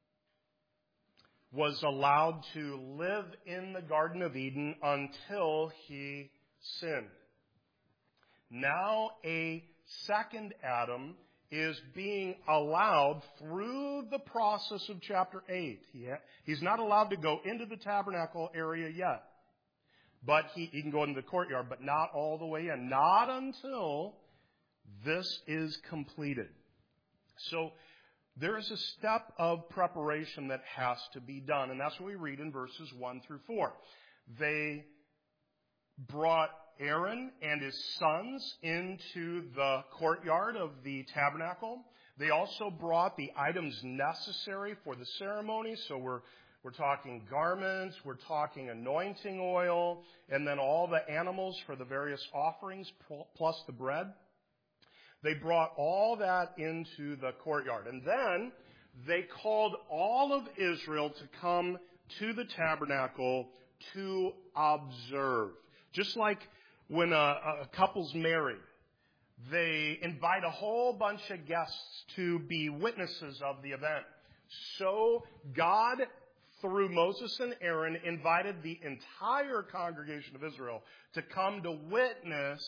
was allowed to live in the Garden of Eden until he sinned. Now a second Adam is being allowed through the process of chapter eight. He ha- he's not allowed to go into the tabernacle area yet. But he, he can go into the courtyard, but not all the way in. Not until this is completed. So there is a step of preparation that has to be done, and that's what we read in verses one through four. They brought Aaron and his sons into the courtyard of the tabernacle. They also brought the items necessary for the ceremony. So we're we're talking garments, we're talking anointing oil, and then all the animals for the various offerings, plus the bread. They brought all that into the courtyard. And then they called all of Israel to come to the tabernacle to observe. Just like when a, a couple's married, they invite a whole bunch of guests to be witnesses of the event. So God, through Moses and Aaron, invited the entire congregation of Israel to come to witness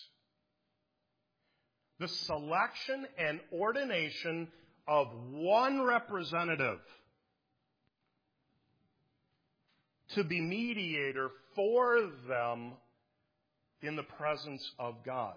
the selection and ordination of one representative to be mediator for them in the presence of God.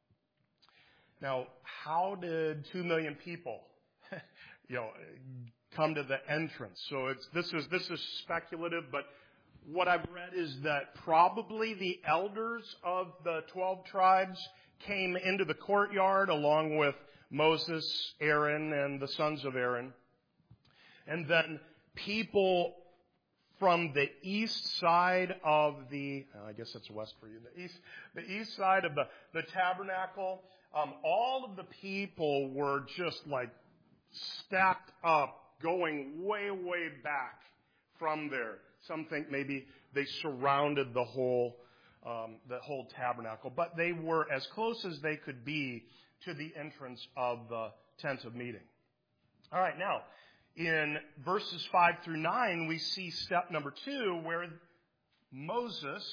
Now, how did two million people, you know, come to the entrance? So it's this is this is speculative, but what I've read is that probably the elders of the twelve tribes came into the courtyard along with Moses, Aaron, and the sons of Aaron. And then people from the east side of the, I guess that's west for you, the east, the east side of the, the tabernacle, um, all of the people were just like stacked up, going way, way back from there. Some think maybe they surrounded the whole Um, the whole tabernacle, but they were as close as they could be to the entrance of the tent of meeting. All right, now, in verses five through nine, we see step number two, where Moses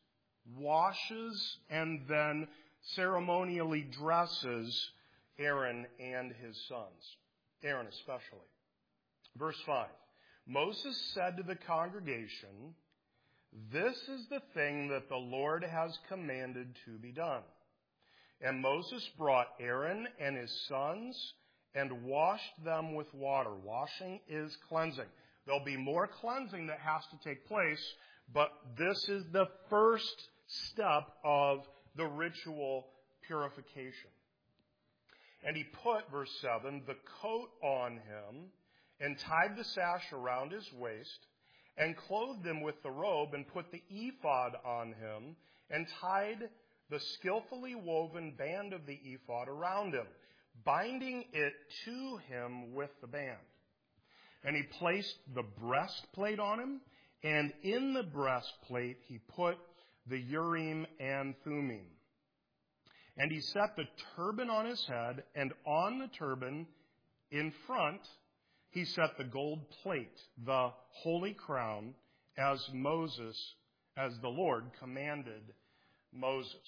washes and then ceremonially dresses Aaron and his sons, Aaron especially. Verse five, Moses said to the congregation, "This is the thing that the Lord has commanded to be done." And Moses brought Aaron and his sons and washed them with water. Washing is cleansing. There'll be more cleansing that has to take place, but this is the first step of the ritual purification. And he put, verse seven, the coat on him and tied the sash around his waist, and clothed him with the robe, and put the ephod on him, and tied the skillfully woven band of the ephod around him, binding it to him with the band. And he placed the breastplate on him, and in the breastplate he put the Urim and Thummim. And he set the turban on his head, and on the turban in front he set the gold plate, the holy crown, as Moses, as the Lord commanded Moses.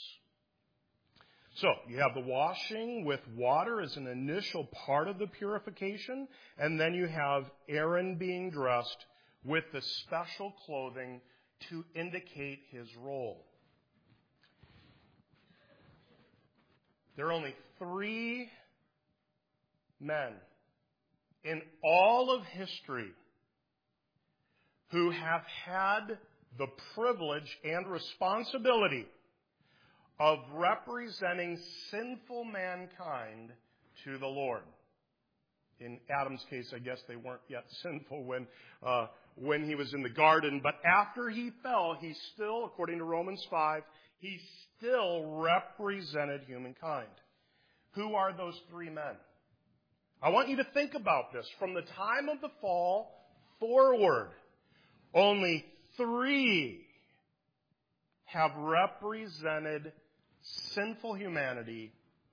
So, you have the washing with water as an initial part of the purification, and then you have Aaron being dressed with the special clothing to indicate his role. There are only three men in all of history who have had the privilege and responsibility of representing sinful mankind to the Lord. In Adam's case, I guess they weren't yet sinful when uh, when he was in the garden. But after he fell, he still, according to Romans five, he still represented humankind. Who are those three men? I want you to think about this. From the time of the fall forward, only three have represented sinful humanity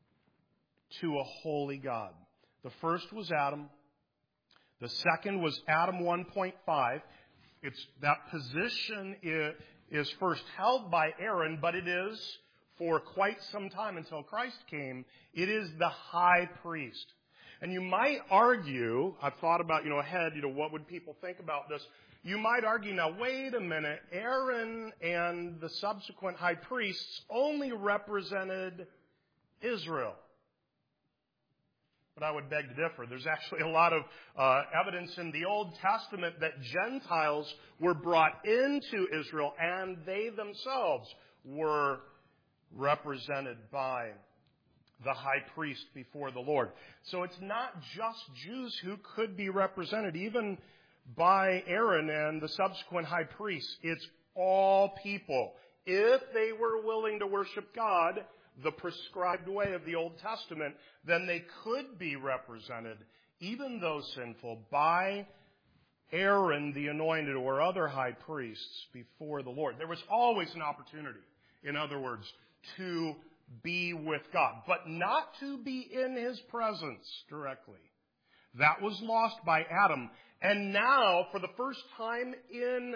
to a holy God. The first was Adam. The second was Adam one point five. It's that position is, is first held by Aaron, but it is for quite some time until Christ came. It is the high priest. And you might argue, I've thought about, you know, ahead, you know, what would people think about this? You might argue, now, wait a minute, Aaron and the subsequent high priests only represented Israel. But I would beg to differ. There's actually a lot of uh, evidence in the Old Testament that Gentiles were brought into Israel, and they themselves were represented by the high priest before the Lord. So it's not just Jews who could be represented, even by Aaron and the subsequent high priests. It's all people. If they were willing to worship God the prescribed way of the Old Testament, then they could be represented, even though sinful, by Aaron the anointed or other high priests before the Lord. There was always an opportunity, in other words, to be with God, but not to be in His presence directly. That was lost by Adam. And now, for the first time in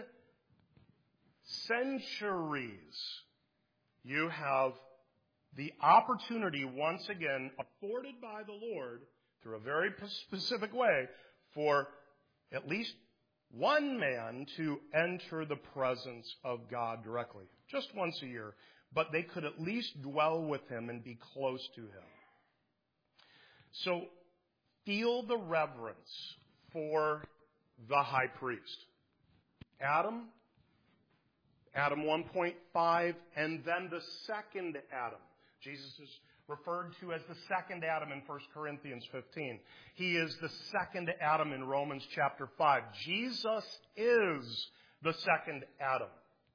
centuries, you have the opportunity once again afforded by the Lord through a very specific way for at least one man to enter the presence of God directly. Just once a year. But they could at least dwell with Him and be close to Him. So feel the reverence for the high priest. Adam, Adam one point five, and then the second Adam. Jesus is referred to as the second Adam in First Corinthians fifteen. He is the second Adam in Romans chapter five. Jesus is the second Adam.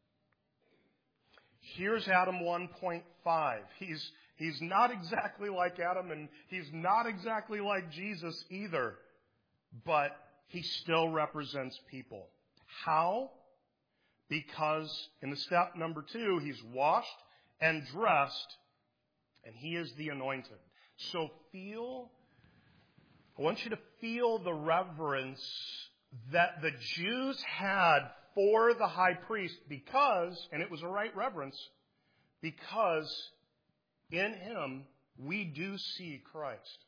Here's Adam one point five. He's, he's not exactly like Adam, and he's not exactly like Jesus either, but he still represents people. How? Because in the step number two, he's washed and dressed, and he is the anointed. So feel, I want you to feel the reverence that the Jews had for the high priest because, and it was a right reverence, because in him we do see Christ.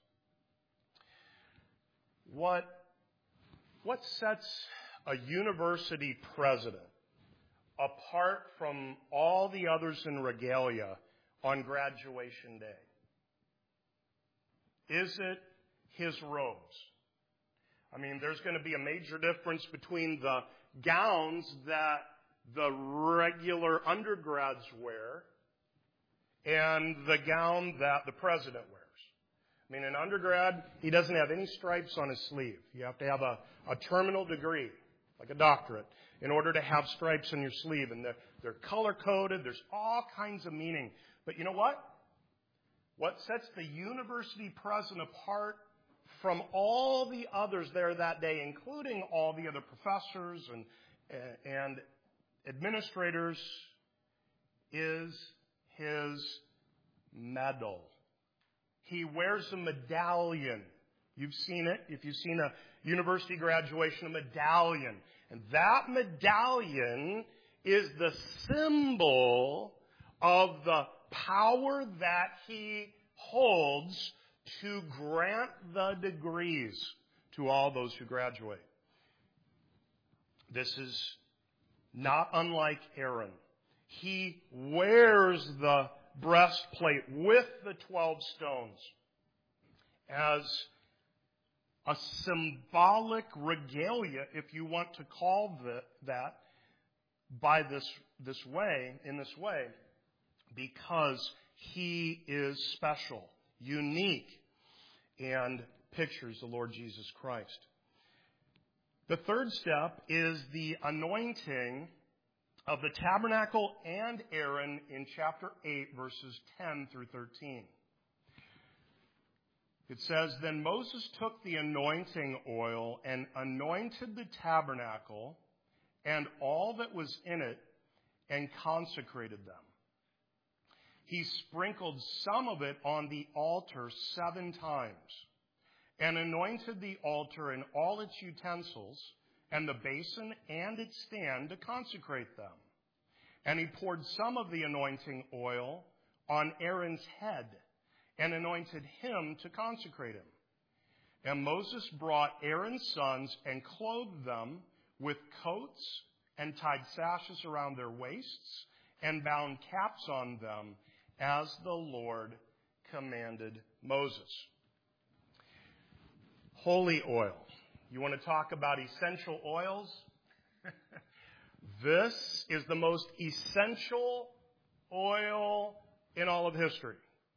What, what sets a university president apart from all the others in regalia on graduation day? Is it his robes? I mean, there's going to be a major difference between the gowns that the regular undergrads wear and the gown that the president wears. I mean, an undergrad, he doesn't have any stripes on his sleeve. You have to have a, a terminal degree, like a doctorate, in order to have stripes on your sleeve. And they're, they're color-coded. There's all kinds of meaning. But you know what? What sets the university president apart from all the others there that day, including all the other professors and, and administrators, is his medal. He wears a medallion. You've seen it. If you've seen a university graduation, a medallion. And that medallion is the symbol of the power that he holds to grant the degrees to all those who graduate. This is not unlike Aaron. He wears the breastplate with the twelve stones as a symbolic regalia, if you want to call that, by this, this way, in this way, because he is special, unique, and pictures the Lord Jesus Christ. The third step is the anointing of the tabernacle and Aaron in chapter eight, verses ten through thirteen. It says, "Then Moses took the anointing oil and anointed the tabernacle and all that was in it and consecrated them. He sprinkled some of it on the altar seven times and anointed the altar and all its utensils and the basin and its stand to consecrate them. And he poured some of the anointing oil on Aaron's head and anointed him to consecrate him. And Moses brought Aaron's sons and clothed them with coats and tied sashes around their waists and bound caps on them as the Lord commanded Moses." Holy oil. You want to talk about essential oils? This is the most essential oil in all of history.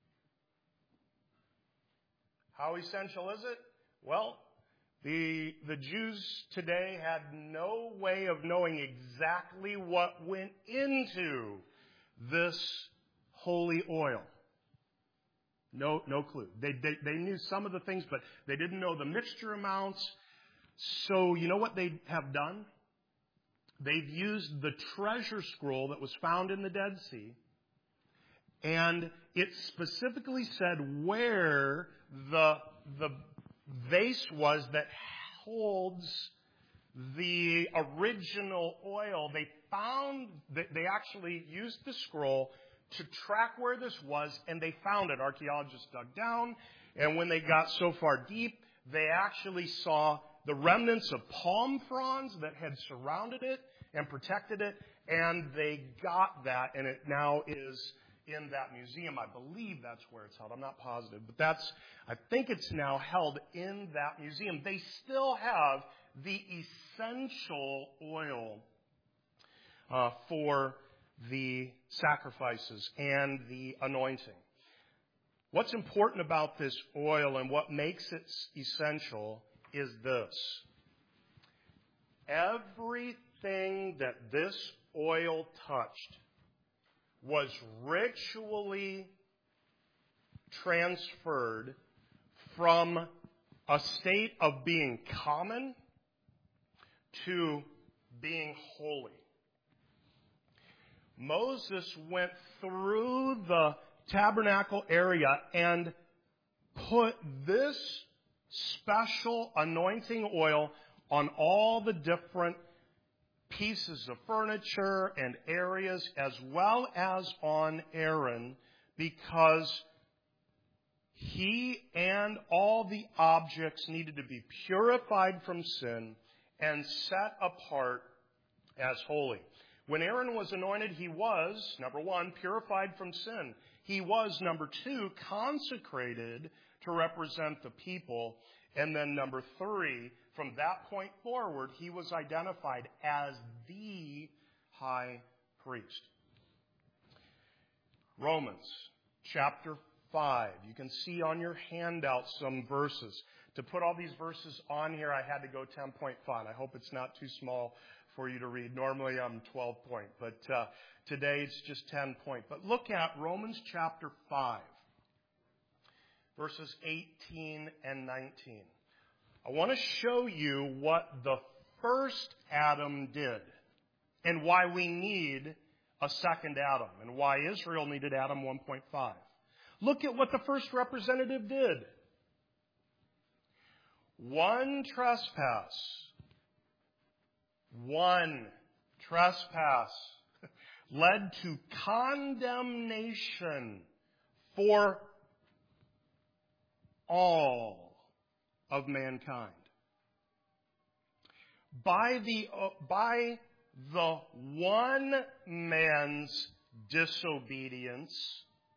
How essential is it? Well, the, the Jews today had no way of knowing exactly what went into this holy oil. No, no clue. They, they, they knew some of the things, but they didn't know the mixture amounts. So you know what they have done? They've used the treasure scroll that was found in the Dead Sea, and it specifically said where the, the vase was that holds the original oil. They found that they actually used the scroll to track where this was, and they found it. Archaeologists dug down, and when they got so far deep, they actually saw the remnants of palm fronds that had surrounded it and protected it, and they got that, and it now is in that museum. I believe that's where it's held. I'm not positive, but that's, I think it's now held in that museum. They still have the essential oil uh, for the sacrifices and the anointing. What's important about this oil and what makes it essential is this. Everything that this oil touched was ritually transferred from a state of being common to being holy. Moses went through the tabernacle area and put this special anointing oil on all the different pieces of furniture and areas, as well as on Aaron, because he and all the objects needed to be purified from sin and set apart as holy. When Aaron was anointed, he was, number one, purified from sin. He was, number two, consecrated to represent the people. And then number three, from that point forward, he was identified as the high priest. Romans chapter five. You can see on your handout some verses. To put all these verses on here, I had to go ten-point font. I hope it's not too small for you to read. Normally I'm twelve-point, but uh, today it's just ten-point. But look at Romans chapter five, verses eighteen and nineteen. I want to show you what the first Adam did and why we need a second Adam and why Israel needed Adam one point five. Look at what the first representative did. One trespass, one trespass led to condemnation for all of mankind. By the, uh, by the one man's disobedience,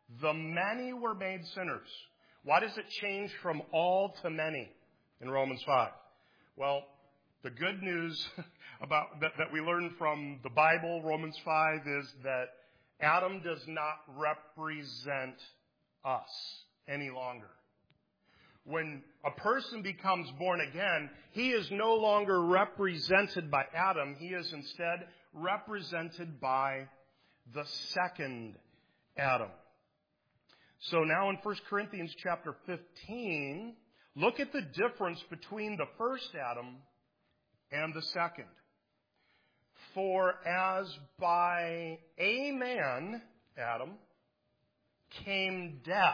The many were made sinners. Why does it change from all to many in Romans five? Well, the good news about that, that we learn from the Bible, Romans five, is that Adam does not represent us any longer. When a person becomes born again, he is no longer represented by Adam. He is instead represented by the second Adam. So now in First Corinthians chapter fifteen, look at the difference between the first Adam and the second. For as by a man, Adam, came death,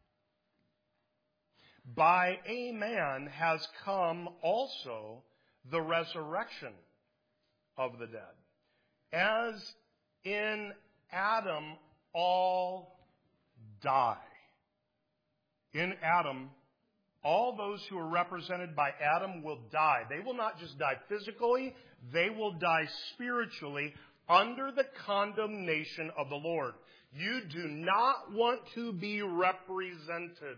by a man has come also the resurrection of the dead. As in Adam all die. In Adam, all those who are represented by Adam will die. They will not just die physically, they will die spiritually under the condemnation of the Lord. You do not want to be represented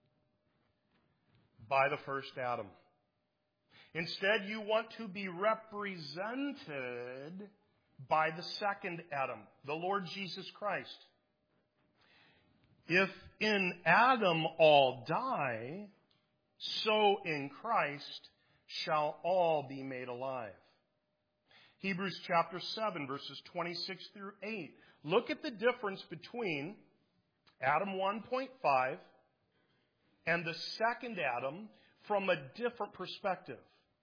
by the first Adam. Instead, you want to be represented by the second Adam, the Lord Jesus Christ. If in Adam all die, so in Christ shall all be made alive. Hebrews chapter seven, verses twenty-six through eight. Look at the difference between Adam one point five and the second Adam from a different perspective.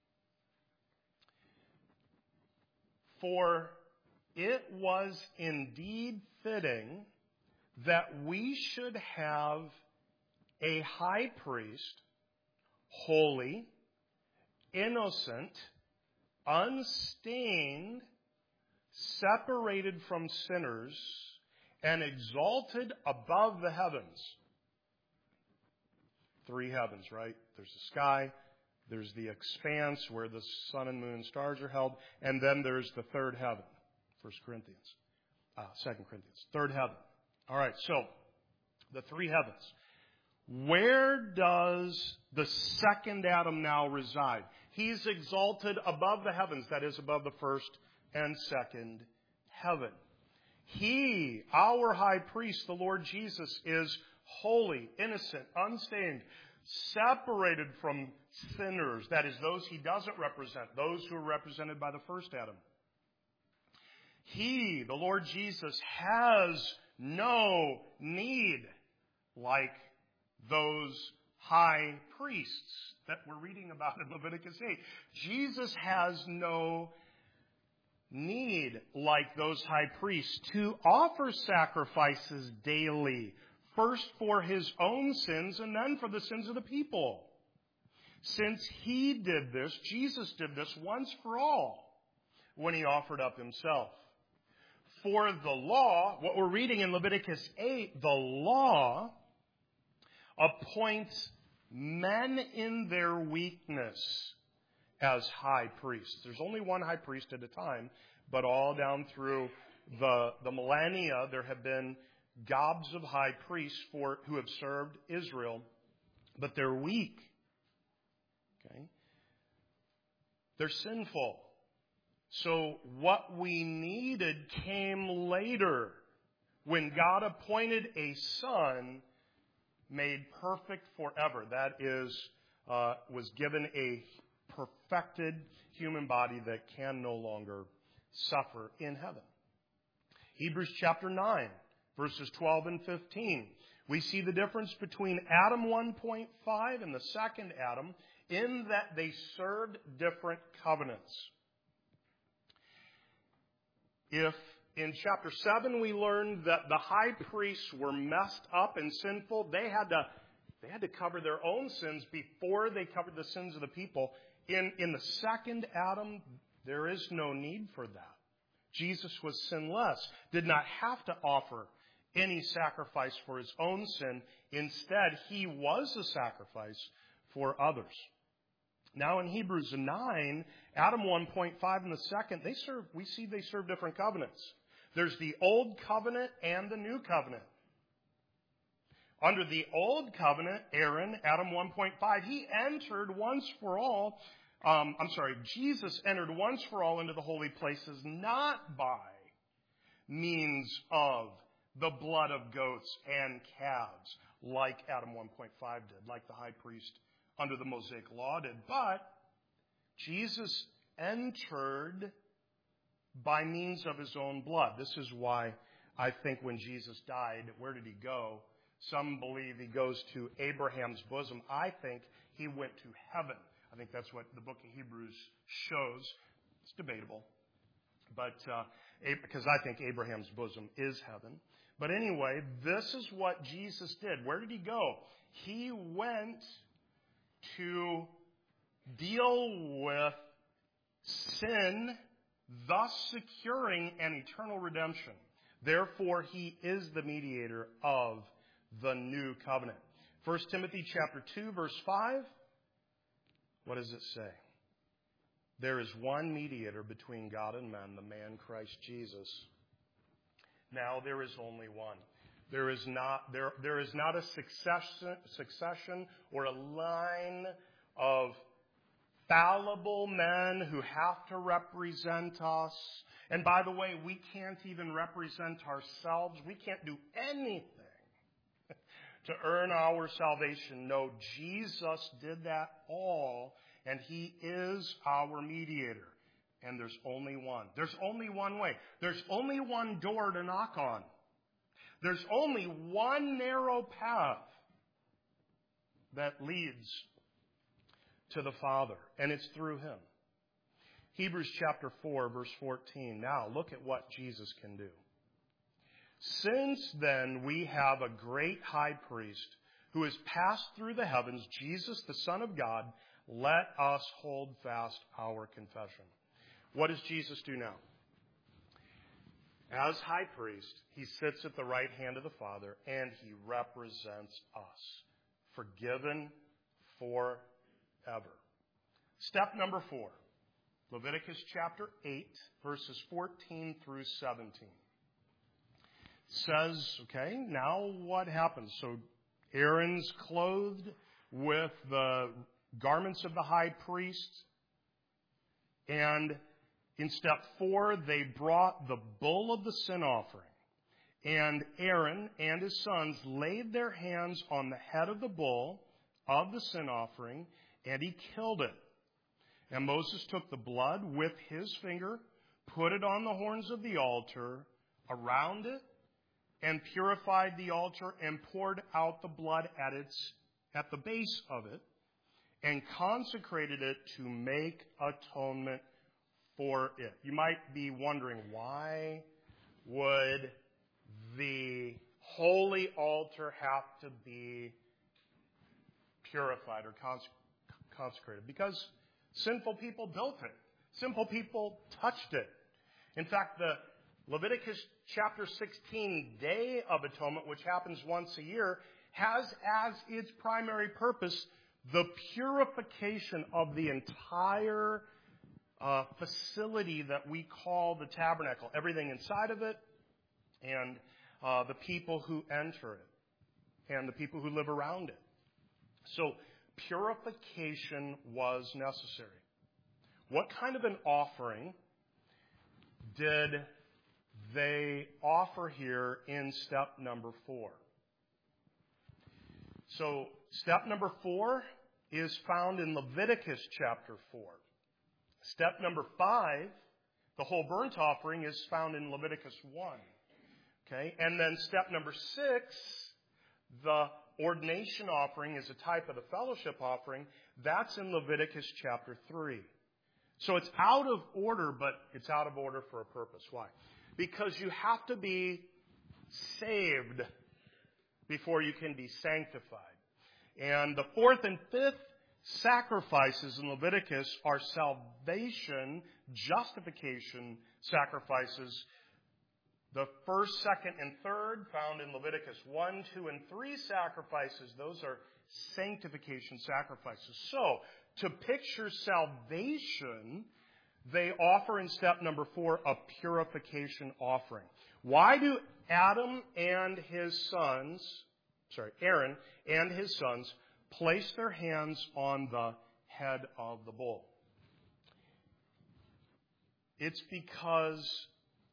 For it was indeed fitting that we should have a high priest, holy, innocent, unstained, separated from sinners, and exalted above the heavens. Three heavens, right? There's the sky, there's the expanse where the sun and moon and stars are held, and then there's the third heaven. First Corinthians, uh, Second Corinthians, third heaven. All right, so the three heavens. Where does the second Adam now reside? He's exalted above the heavens, that is, above the first and second heaven. He, our high priest, the Lord Jesus, is holy, innocent, unstained, separated from sinners, that is, those he doesn't represent, those who are represented by the first Adam. He, the Lord Jesus, has no need like those high priests that we're reading about in Leviticus eight. Jesus has no need like those high priests to offer sacrifices daily, first for his own sins and then for the sins of the people. Since he did this, Jesus did this once for all when he offered up himself. For the law, what we're reading in Leviticus eight, the law appoints men in their weakness as high priests. There's only one high priest at a time, but all down through the, the millennia, there have been gobs of high priests for who have served Israel, but they're weak. Okay? They're sinful. So what we needed came later when God appointed a son made perfect forever. That is, uh, was given a perfected human body that can no longer suffer in heaven. Hebrews chapter nine, verses twelve and fifteen. We see the difference between Adam one point five and the second Adam in that they served different covenants. If in chapter seven we learned that the high priests were messed up and sinful, they had to they had to cover their own sins before they covered the sins of the people. In in the second Adam, there is no need for that. Jesus was sinless, did not have to offer any sacrifice for his own sin. Instead, he was a sacrifice for others. Now in Hebrews nine, Adam one point five and the second, they serve, we see they serve different covenants. There's the old covenant and the new covenant. Under the old covenant, Aaron, Adam one point five, he entered once for all, um, I'm sorry, Jesus entered once for all into the holy places, not by means of the blood of goats and calves, like Adam one point five did, like the high priest under the Mosaic law did. But Jesus entered by means of his own blood. This is why I think when Jesus died, where did he go? Some believe he goes to Abraham's bosom. I think he went to heaven. I think that's what the book of Hebrews shows. It's debatable. But uh, because I think Abraham's bosom is heaven. But anyway, this is what Jesus did. Where did he go? He went to deal with sin, thus securing an eternal redemption. Therefore, he is the mediator of the new covenant. First Timothy chapter two, verse five. What does it say? There is one mediator between God and men, the man Christ Jesus. Now there is only one. There is not there there is not a succession succession or a line of fallible men who have to represent us. And by the way, we can't even represent ourselves. We can't do anything to earn our salvation. No, Jesus did that all, and he is our mediator. And there's only one. There's only one way. There's only one door to knock on. There's only one narrow path that leads to the Father, and it's through him. Hebrews chapter four, verse fourteen. Now, look at what Jesus can do. Since then we have a great high priest who has passed through the heavens, Jesus, the Son of God, let us hold fast our confession. What does Jesus do now? As high priest, he sits at the right hand of the Father, and he represents us, forgiven forever. Step number four, Leviticus chapter eight, verses fourteen through seventeen. Says, okay, now what happens? So Aaron's clothed with the garments of the high priest. And in step four, they brought the bull of the sin offering. And Aaron and his sons laid their hands on the head of the bull of the sin offering, and he killed it. And Moses took the blood with his finger, put it on the horns of the altar, around it, and purified the altar, and poured out the blood at its at the base of it, and consecrated it to make atonement for it. You might be wondering, why would the holy altar have to be purified or consecrated? Because sinful people built it. Sinful people touched it. In fact, the Leviticus chapter sixteen Day of Atonement, which happens once a year, has as its primary purpose the purification of the entire uh, facility that we call the tabernacle. Everything inside of it, and uh, the people who enter it, and the people who live around it. So purification was necessary. What kind of an offering did they offer here in step number four? So step number four is found in Leviticus chapter four. Step number five, the whole burnt offering, is found in Leviticus one. Okay, and then step number six, the ordination offering is a type of the fellowship offering. That's in Leviticus chapter three. So it's out of order, but it's out of order for a purpose. Why? Because you have to be saved before you can be sanctified. And the fourth and fifth sacrifices in Leviticus are salvation, justification sacrifices. The first, second, and third, found in Leviticus one, two, and three sacrifices, those are sanctification sacrifices. So, to picture salvation, they offer in step number four a purification offering. Why do Adam and his sons sorry, Aaron and his sons placed their hands on the head of the bull. It's because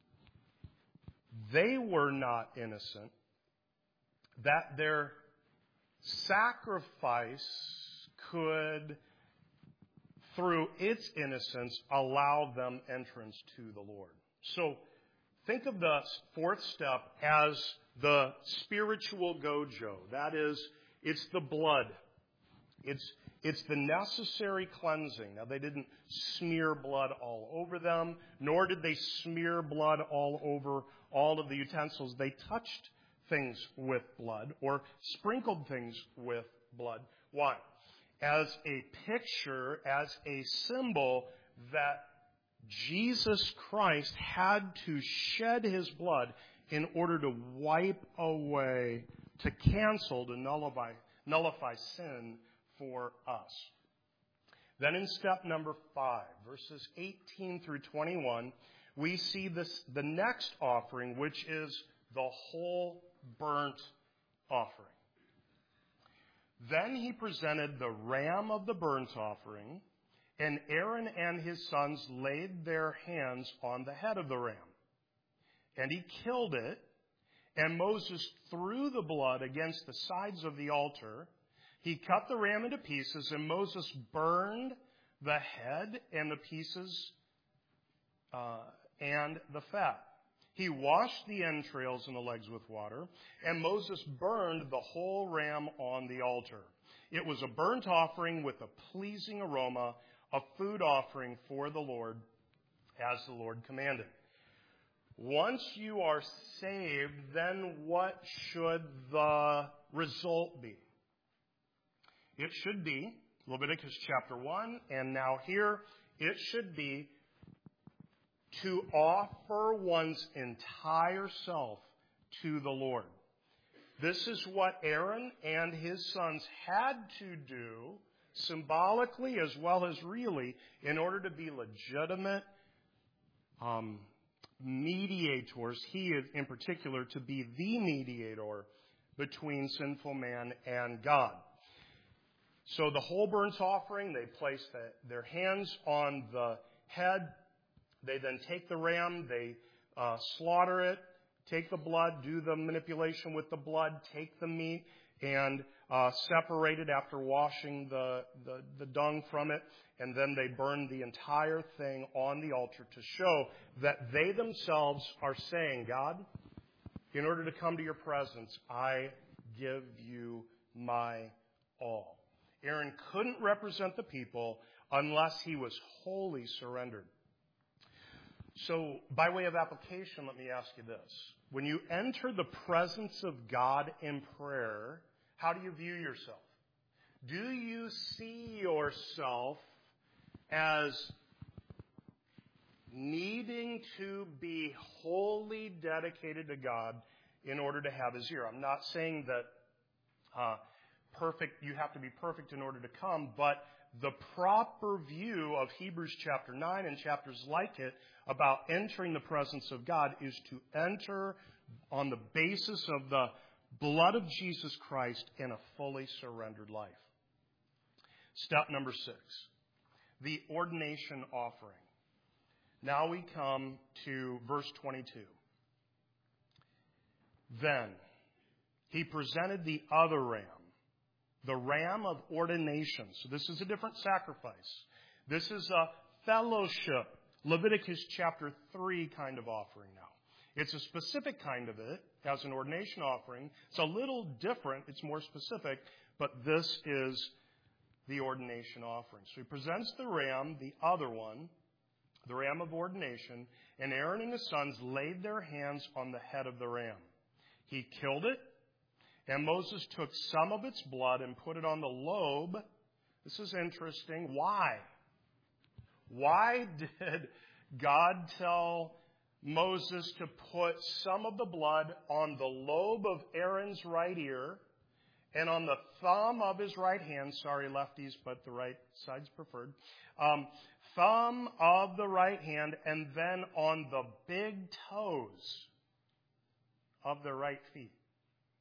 they were not innocent that their sacrifice could, through its innocence, allow them entrance to the Lord. So think of the fourth step as the spiritual gojo. That is, it's the blood. It's It's the necessary cleansing. Now, they didn't smear blood all over them, nor did they smear blood all over all of the utensils. They touched things with blood or sprinkled things with blood. Why? As a picture, as a symbol that Jesus Christ had to shed his blood in order to wipe away, to cancel, to nullify, nullify sin for us. Then in step number five, verses eighteen through twenty-one, we see this, the next offering, which is the whole burnt offering. Then he presented the ram of the burnt offering, and Aaron and his sons laid their hands on the head of the ram. And he killed it, and Moses threw the blood against the sides of the altar. He cut the ram into pieces, and Moses burned the head and the pieces uh, and the fat. He washed the entrails and the legs with water, and Moses burned the whole ram on the altar. It was a burnt offering with a pleasing aroma, a food offering for the Lord, as the Lord commanded. Once you are saved, then what should the result be? It should be, Leviticus chapter one, and now here, it should be to offer one's entire self to the Lord. This is what Aaron and his sons had to do, symbolically as well as really, in order to be legitimate um, mediators. He, in particular, to be the mediator between sinful man and God. So the whole burnt offering, they place the, their hands on the head. They then take the ram, they uh, slaughter it, take the blood, do the manipulation with the blood, take the meat, and uh, separate it after washing the, the, the dung from it. And then they burn the entire thing on the altar to show that they themselves are saying, God, in order to come to your presence, I give you my all. Aaron couldn't represent the people unless he was wholly surrendered. So, by way of application, let me ask you this. When you enter the presence of God in prayer, how do you view yourself? Do you see yourself as needing to be wholly dedicated to God in order to have his ear? I'm not saying that uh, perfect, you have to be perfect in order to come, but the proper view of Hebrews chapter nine and chapters like it about entering the presence of God is to enter on the basis of the blood of Jesus Christ in a fully surrendered life. Step number six, the ordination offering. Now we come to verse twenty-two. Then he presented the other ram, the ram of ordination. So this is a different sacrifice. This is a fellowship, Leviticus chapter three kind of offering now. It's a specific kind of it as an ordination offering. It's a little different. It's more specific, but this is the ordination offering. So he presents the ram, the other one, the ram of ordination, and Aaron and his sons laid their hands on the head of the ram. He killed it, and Moses took some of its blood and put it on the lobe. This is interesting. Why? Why did God tell Moses to put some of the blood on the lobe of Aaron's right ear and on the thumb of his right hand? Sorry, lefties, but the right side's preferred. Um, thumb of the right hand, and then on the big toes of the right feet.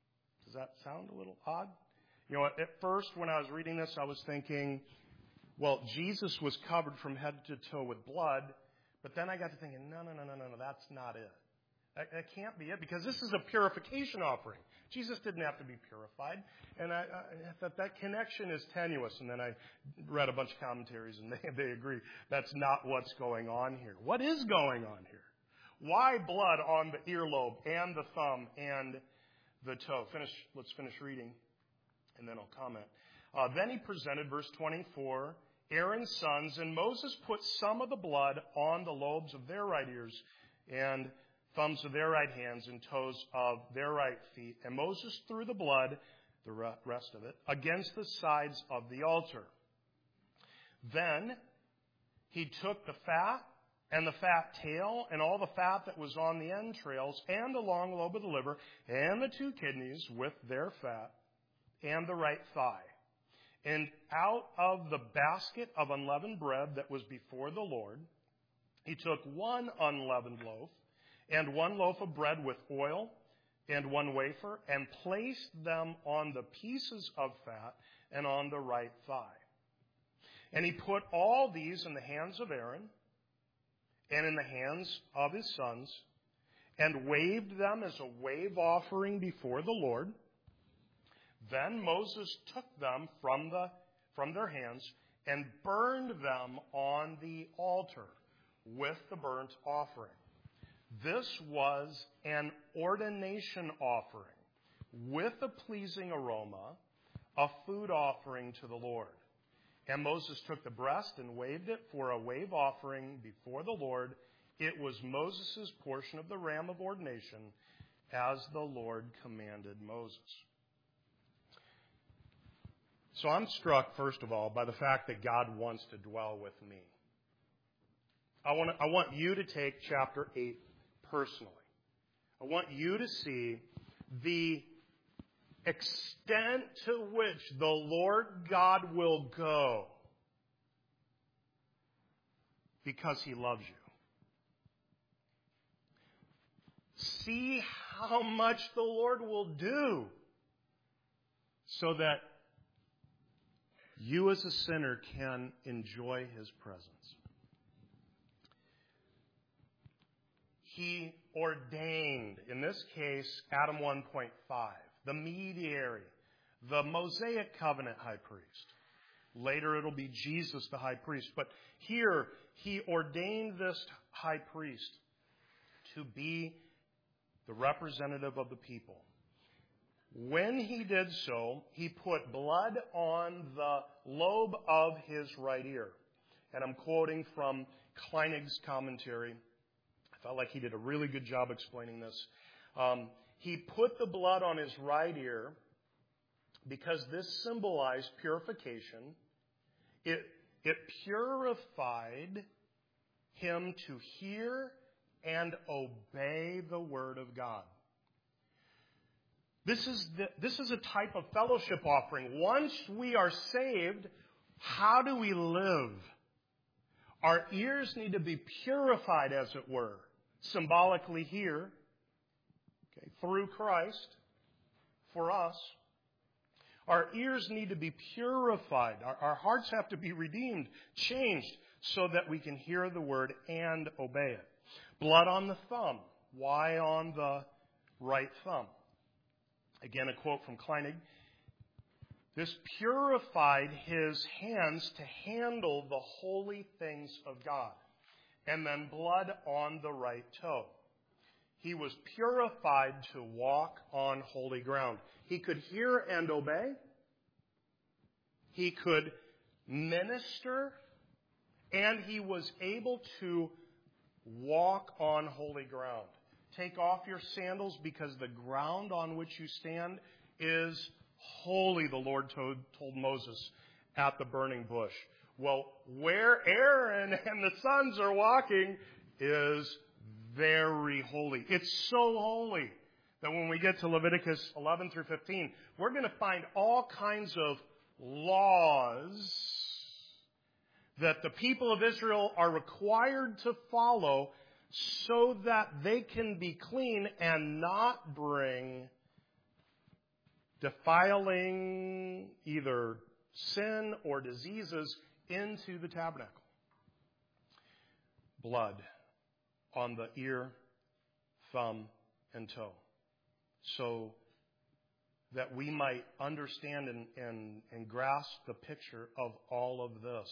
Does that sound a little odd? You know, at first when I was reading this, I was thinking, well, Jesus was covered from head to toe with blood, but then I got to thinking, no, no, no, no, no, no, that's not it. That, that can't be it, because this is a purification offering. Jesus didn't have to be purified, and I, I thought that connection is tenuous, and then I read a bunch of commentaries, and they, they agree that's not what's going on here. What is going on here? Why blood on the earlobe and the thumb and the toe? Finish. Let's finish reading, and then I'll comment. Uh, then he presented, verse twenty-four, Aaron's sons, and Moses put some of the blood on the lobes of their right ears and thumbs of their right hands and toes of their right feet. And Moses threw the blood, the rest of it, against the sides of the altar. Then he took the fat and the fat tail and all the fat that was on the entrails and the long lobe of the liver and the two kidneys with their fat and the right thigh. And out of the basket of unleavened bread that was before the Lord, he took one unleavened loaf and one loaf of bread with oil and one wafer, and placed them on the pieces of fat and on the right thigh. And he put all these in the hands of Aaron and in the hands of his sons, and waved them as a wave offering before the Lord. Then Moses took them from the from their hands and burned them on the altar with the burnt offering. This was an ordination offering with a pleasing aroma, a food offering to the Lord. And Moses took the breast and waved it for a wave offering before the Lord. It was Moses' portion of the ram of ordination, as the Lord commanded Moses. So I'm struck, first of all, by the fact that God wants to dwell with me. I want, to, I want you to take chapter eight personally. I want you to see the extent to which the Lord God will go because he loves you. See how much the Lord will do so that you as a sinner can enjoy his presence. He ordained, in this case, Adam one point five, the mediator, the Mosaic covenant high priest. Later it'll be Jesus the high priest. But here, he ordained this high priest to be the representative of the people. When he did so, he put blood on the lobe of his right ear. And I'm quoting from Kleinig's commentary. I felt like he did a really good job explaining this. Um, he put the blood on his right ear because this symbolized purification. It, it purified him to hear and obey the word of God. This is the, this is a type of fellowship offering. Once we are saved, how do we live? Our ears need to be purified, as it were, symbolically here, okay, through Christ, for us. Our ears need to be purified. Our, our hearts have to be redeemed, changed, so that we can hear the word and obey it. Blood on the thumb. Why on the right thumb? Again, a quote from Kleinig. This purified his hands to handle the holy things of God. And then blood on the right toe. He was purified to walk on holy ground. He could hear and obey. He could minister. And he was able to walk on holy ground. Take off your sandals because the ground on which you stand is holy, the Lord told, told Moses at the burning bush. Well, where Aaron and the sons are walking is very holy. It's so holy that when we get to Leviticus eleven through fifteen, we're going to find all kinds of laws that the people of Israel are required to follow so that they can be clean and not bring defiling either sin or diseases into the tabernacle. Blood on the ear, thumb, and toe. So that we might understand and, and, and grasp the picture of all of this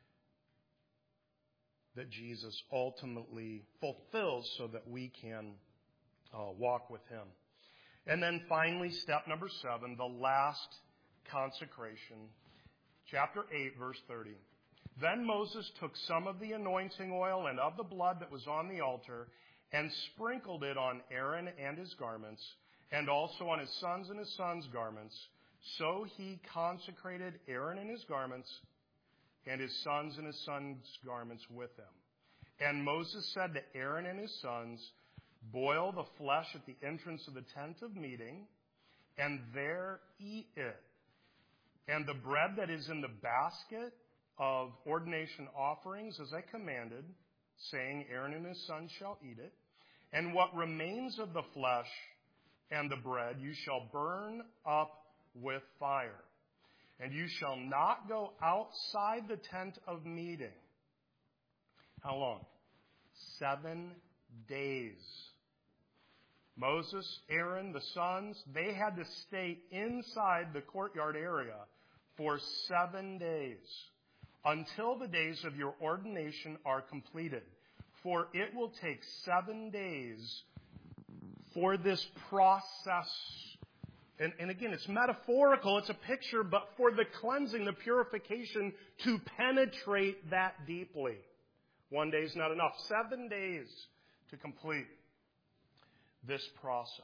that Jesus ultimately fulfills so that we can uh, walk with Him. And then finally, step number seven, the last consecration. Chapter eight, verse thirty. Then Moses took some of the anointing oil and of the blood that was on the altar and sprinkled it on Aaron and his garments, and also on his sons and his sons' garments. So he consecrated Aaron and his garments, and his sons and his sons' garments with them. And Moses said to Aaron and his sons, boil the flesh at the entrance of the tent of meeting, and there eat it. And the bread that is in the basket of ordination offerings, as I commanded, saying, Aaron and his sons shall eat it. And what remains of the flesh and the bread you shall burn up with fire. And you shall not go outside the tent of meeting. How long? Seven days. Moses, Aaron, the sons, they had to stay inside the courtyard area for seven days until the days of your ordination are completed. For it will take seven days for this process. And, and again, it's metaphorical, it's a picture, but for the cleansing, the purification to penetrate that deeply. One day is not enough. Seven days to complete this process.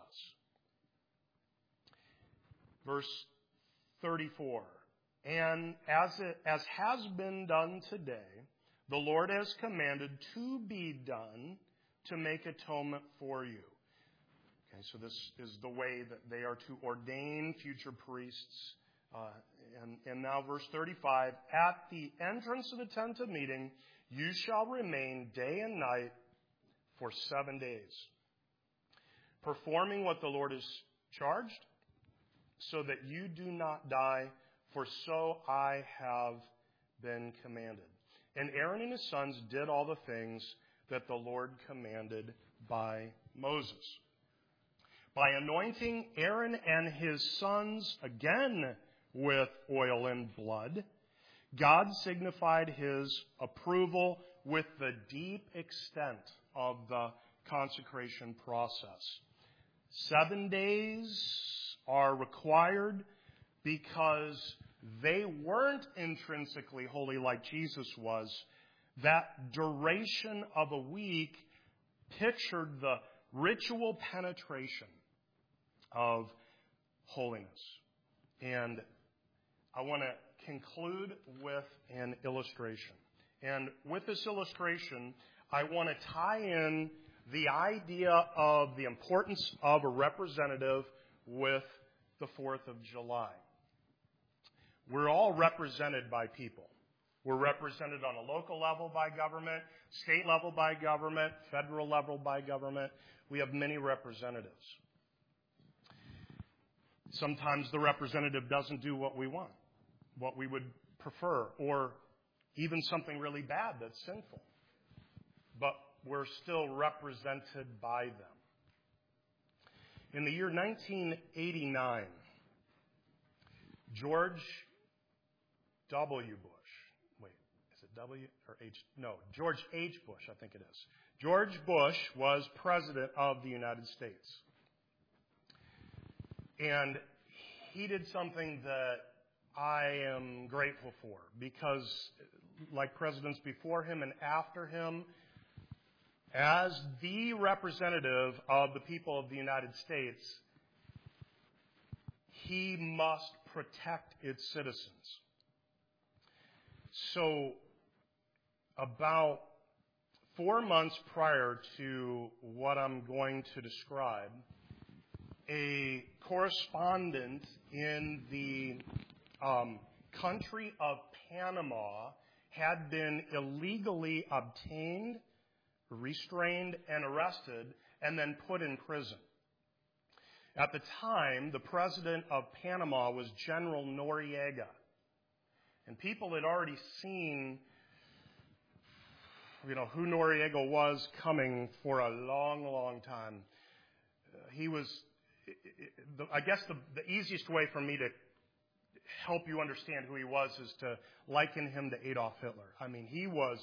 Verse thirty-four. And as it, as has been done today, the Lord has commanded to be done to make atonement for you. Okay, so this is the way that they are to ordain future priests. Uh, and, and now verse thirty-five. At the entrance of the tent of meeting, you shall remain day and night for seven days, performing what the Lord has charged, so that you do not die, for so I have been commanded. And Aaron and his sons did all the things that the Lord commanded by Moses. By anointing Aaron and his sons again with oil and blood, God signified His approval with the deep extent of the consecration process. Seven days are required because they weren't intrinsically holy like Jesus was. That duration of a week pictured the ritual penetration of holiness. And I want to conclude with an illustration. And with this illustration, I want to tie in the idea of the importance of a representative with the fourth of July. We're all represented by people. We're represented on a local level by government, state level by government, federal level by government. We have many representatives. Sometimes the representative doesn't do what we want, what we would prefer, or even something really bad that's sinful. But we're still represented by them. In the year nineteen eighty-nine, George W. Bush, wait, is it W or H? No, George H. Bush, I think it is. George Bush was president of the United States. And he did something that I am grateful for because, like presidents before him and after him, as the representative of the people of the United States, he must protect its citizens. So, about four months prior to what I'm going to describe, a correspondent in the um, country of Panama had been illegally obtained, restrained, and arrested, and then put in prison. At the time, the president of Panama was General Noriega. And people had already seen, you know, who Noriega was coming for a long, long time. Uh, he was, I guess the, the easiest way for me to help you understand who he was is to liken him to Adolf Hitler. I mean, he was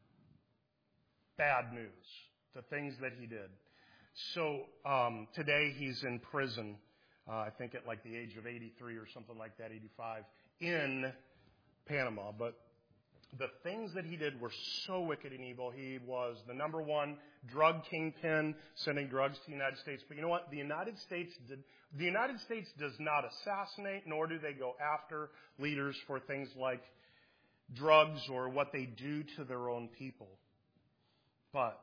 bad news, the things that he did. So um, today he's in prison, uh, I think at like the age of eighty-three or something like that, eighty-five, in Panama. But the things that he did were so wicked and evil. He was the number one drug kingpin, sending drugs to the United States. But you know what? The United States did, the United States does not assassinate, nor do they go after leaders for things like drugs or what they do to their own people. But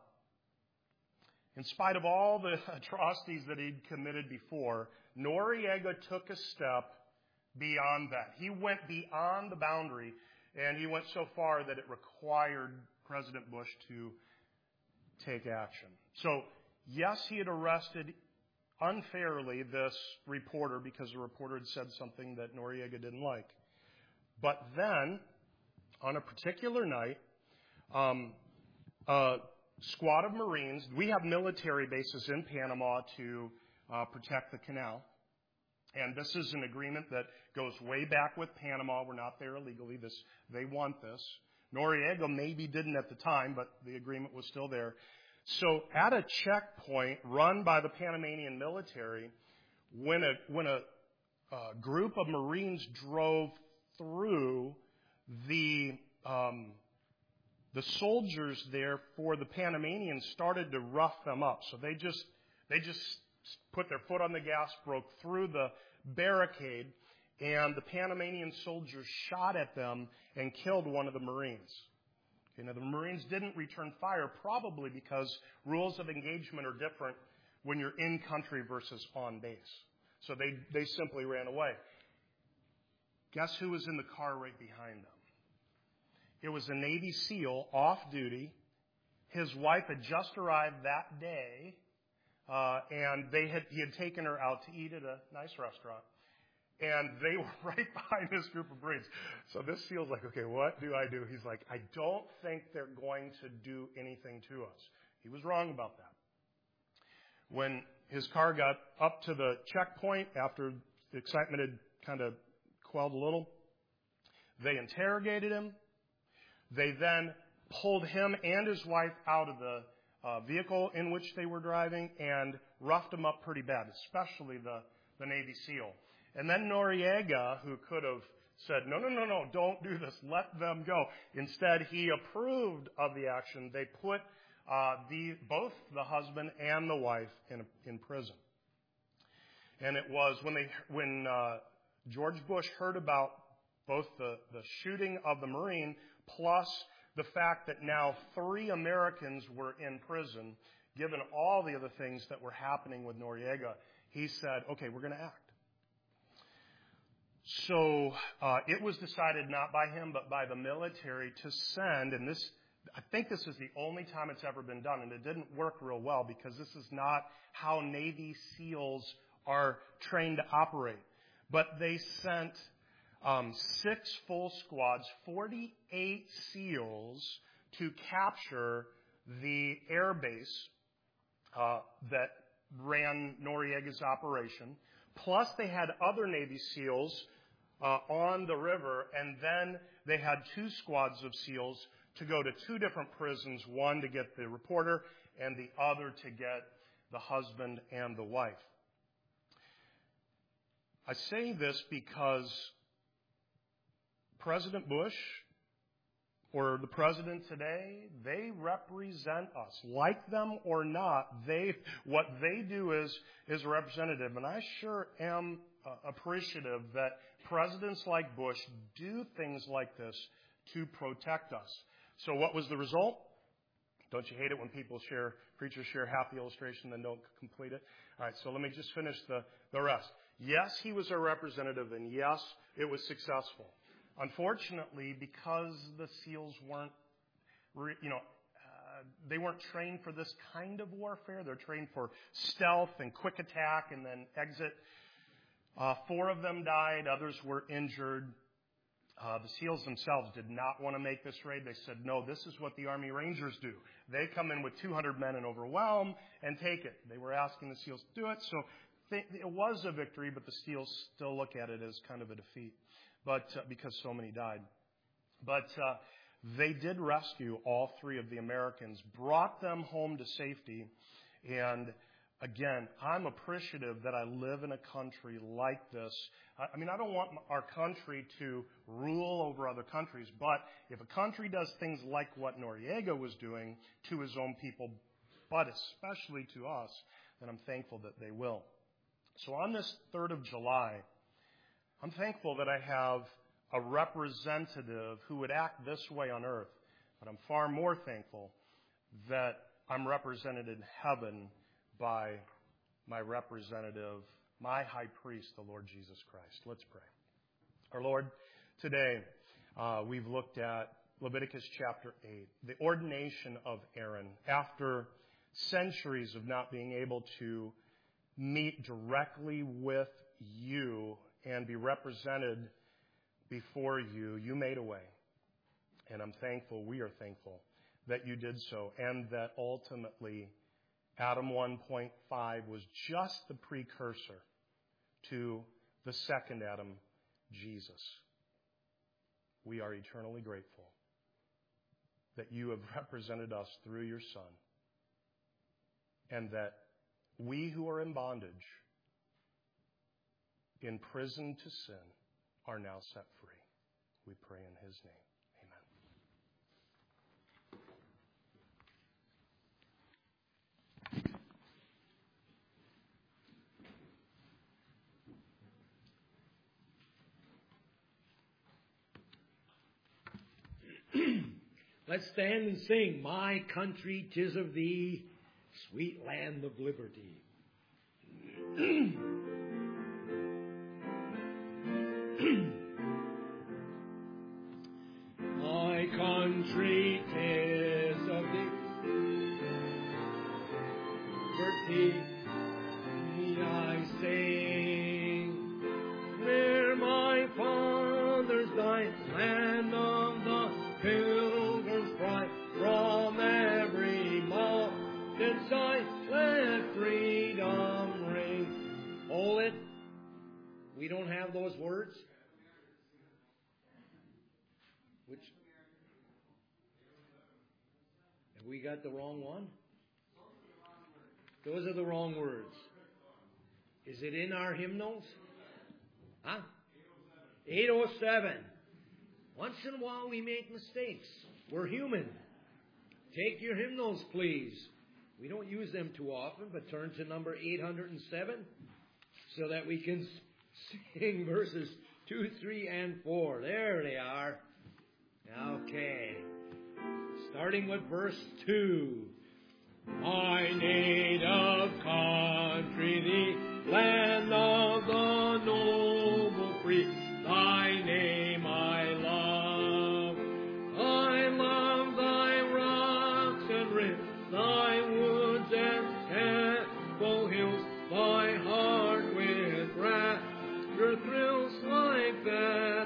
in spite of all the atrocities that he'd committed before, Noriega took a step beyond that. He went beyond the boundary, and he went so far that it required President Bush to take action. So, yes, he had arrested unfairly this reporter because the reporter had said something that Noriega didn't like. But then, on a particular night, um, uh, squad of Marines. We have military bases in Panama to uh, protect the canal. And this is an agreement that goes way back with Panama. We're not there illegally. This, they want this. Noriega maybe didn't at the time, but the agreement was still there. So at a checkpoint run by the Panamanian military, when a, when a, a group of Marines drove through the um, The soldiers there for the Panamanians started to rough them up. So they just they just put their foot on the gas, broke through the barricade, and the Panamanian soldiers shot at them and killed one of the Marines. Okay, now, the Marines didn't return fire, probably because rules of engagement are different when you're in country versus on base. So they, they simply ran away. Guess who was in the car right behind them? It was a Navy SEAL off duty. His wife had just arrived that day, uh, and they had he had taken her out to eat at a nice restaurant. And they were right behind this group of Marines. So this SEAL's like, okay, what do I do? He's like, I don't think they're going to do anything to us. He was wrong about that. When his car got up to the checkpoint, after the excitement had kind of quelled a little, they interrogated him. They then pulled him and his wife out of the uh, vehicle in which they were driving and roughed him up pretty bad, especially the, the Navy SEAL. And then Noriega, who could have said, no, no, no, no, don't do this, let them go. Instead, he approved of the action. They put uh, the both the husband and the wife in, in prison. And it was when they when uh, George Bush heard about both the, the shooting of the Marine plus the fact that now three Americans were in prison, given all the other things that were happening with Noriega, he said, okay, we're going to act. So uh, it was decided not by him, but by the military to send, and this, I think this is the only time it's ever been done, and it didn't work real well because this is not how Navy SEALs are trained to operate. But they sent um, six full squads, forty-eight SEALs, to capture the air base uh, that ran Noriega's operation. Plus, they had other Navy SEALs uh, on the river, and then they had two squads of SEALs to go to two different prisons, one to get the reporter and the other to get the husband and the wife. I say this because President Bush or the president today, they represent us. Like them or not, they what they do is, is representative. And I sure am uh, appreciative that presidents like Bush do things like this to protect us. So what was the result? Don't you hate it when people share, preachers share half the illustration and don't complete it? All right, so let me just finish the, the rest. Yes, he was a representative, and yes, it was successful. Unfortunately, because the SEALs weren't, you know, uh, they weren't trained for this kind of warfare. They're trained for stealth and quick attack and then exit. Uh, four of them died. Others were injured. Uh, the SEALs themselves did not want to make this raid. They said, no, this is what the Army Rangers do. They come in with two hundred men and overwhelm and take it. They were asking the SEALs to do it. So they, it was a victory, but the SEALs still look at it as kind of a defeat, but uh, because so many died. But uh, they did rescue all three of the Americans, brought them home to safety, and again, I'm appreciative that I live in a country like this. I mean, I don't want our country to rule over other countries, but if a country does things like what Noriega was doing to his own people, but especially to us, then I'm thankful that they will. So on this third of July, I'm thankful that I have a representative who would act this way on earth, but I'm far more thankful that I'm represented in heaven by my representative, my high priest, the Lord Jesus Christ. Let's pray. Our Lord, today uh, we've looked at Leviticus chapter eight, the ordination of Aaron. After centuries of not being able to meet directly with you and be represented before you, you made a way. And I'm thankful, we are thankful that you did so, and that ultimately Adam one point five was just the precursor to the second Adam, Jesus. We are eternally grateful that you have represented us through your Son, and that we who are in bondage, in prison to sin, are now set free. We pray in his name. Let's stand and sing, My Country, 'Tis of Thee, Sweet Land of Liberty. My country, 'tis of Thee, liberty I sing, where my fathers died, land of the Pilgrim's Pride, from every mountain side, let freedom ring. Hold it. We don't have those words. Which? Have we got the wrong one? Those are the wrong words. Is it in our hymnals? Huh? eight oh seven. Once in a while we make mistakes. We're human. Take your hymnals, please. We don't use them too often, but turn to number eight oh seven so that we can sing verses two, three, and four. There they are. Okay. Starting with verse two. My native country, the land of the noble free, thy name I love. I love thy rocks and rifts, thy woods and temple hills, thy heart with rapture thrills like that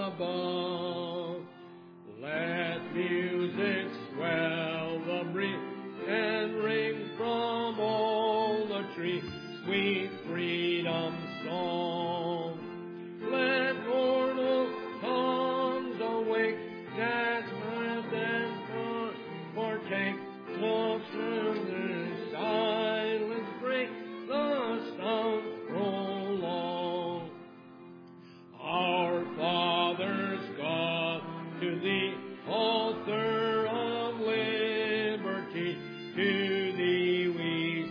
above. Let music swell the breeze and ring from all the trees, sweet freedom song. Let mortal tongues awake, dance, mirth, and partake, talk through silence break, the sound prolong. Our fathers, God, to thee, author of liberty, to thee we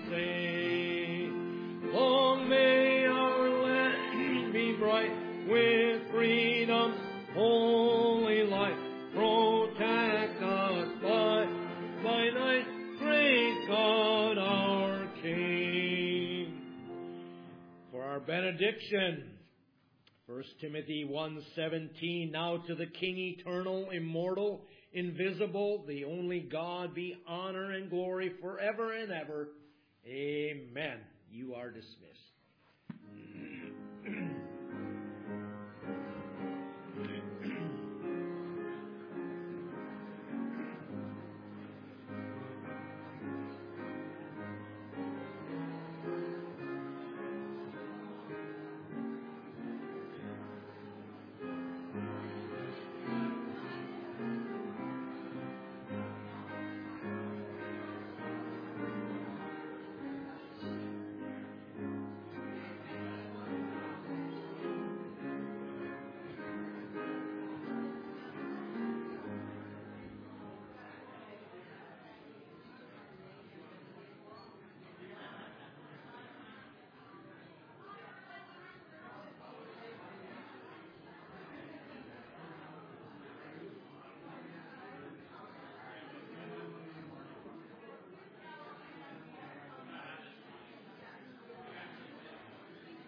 sing. Long may our land be bright with freedom's holy light. Protect us by thy night, great God our King. For our benediction, First Timothy one seventeen, now to the King eternal, immortal, invisible, the only God, be honor and glory forever and ever. Amen. You are dismissed.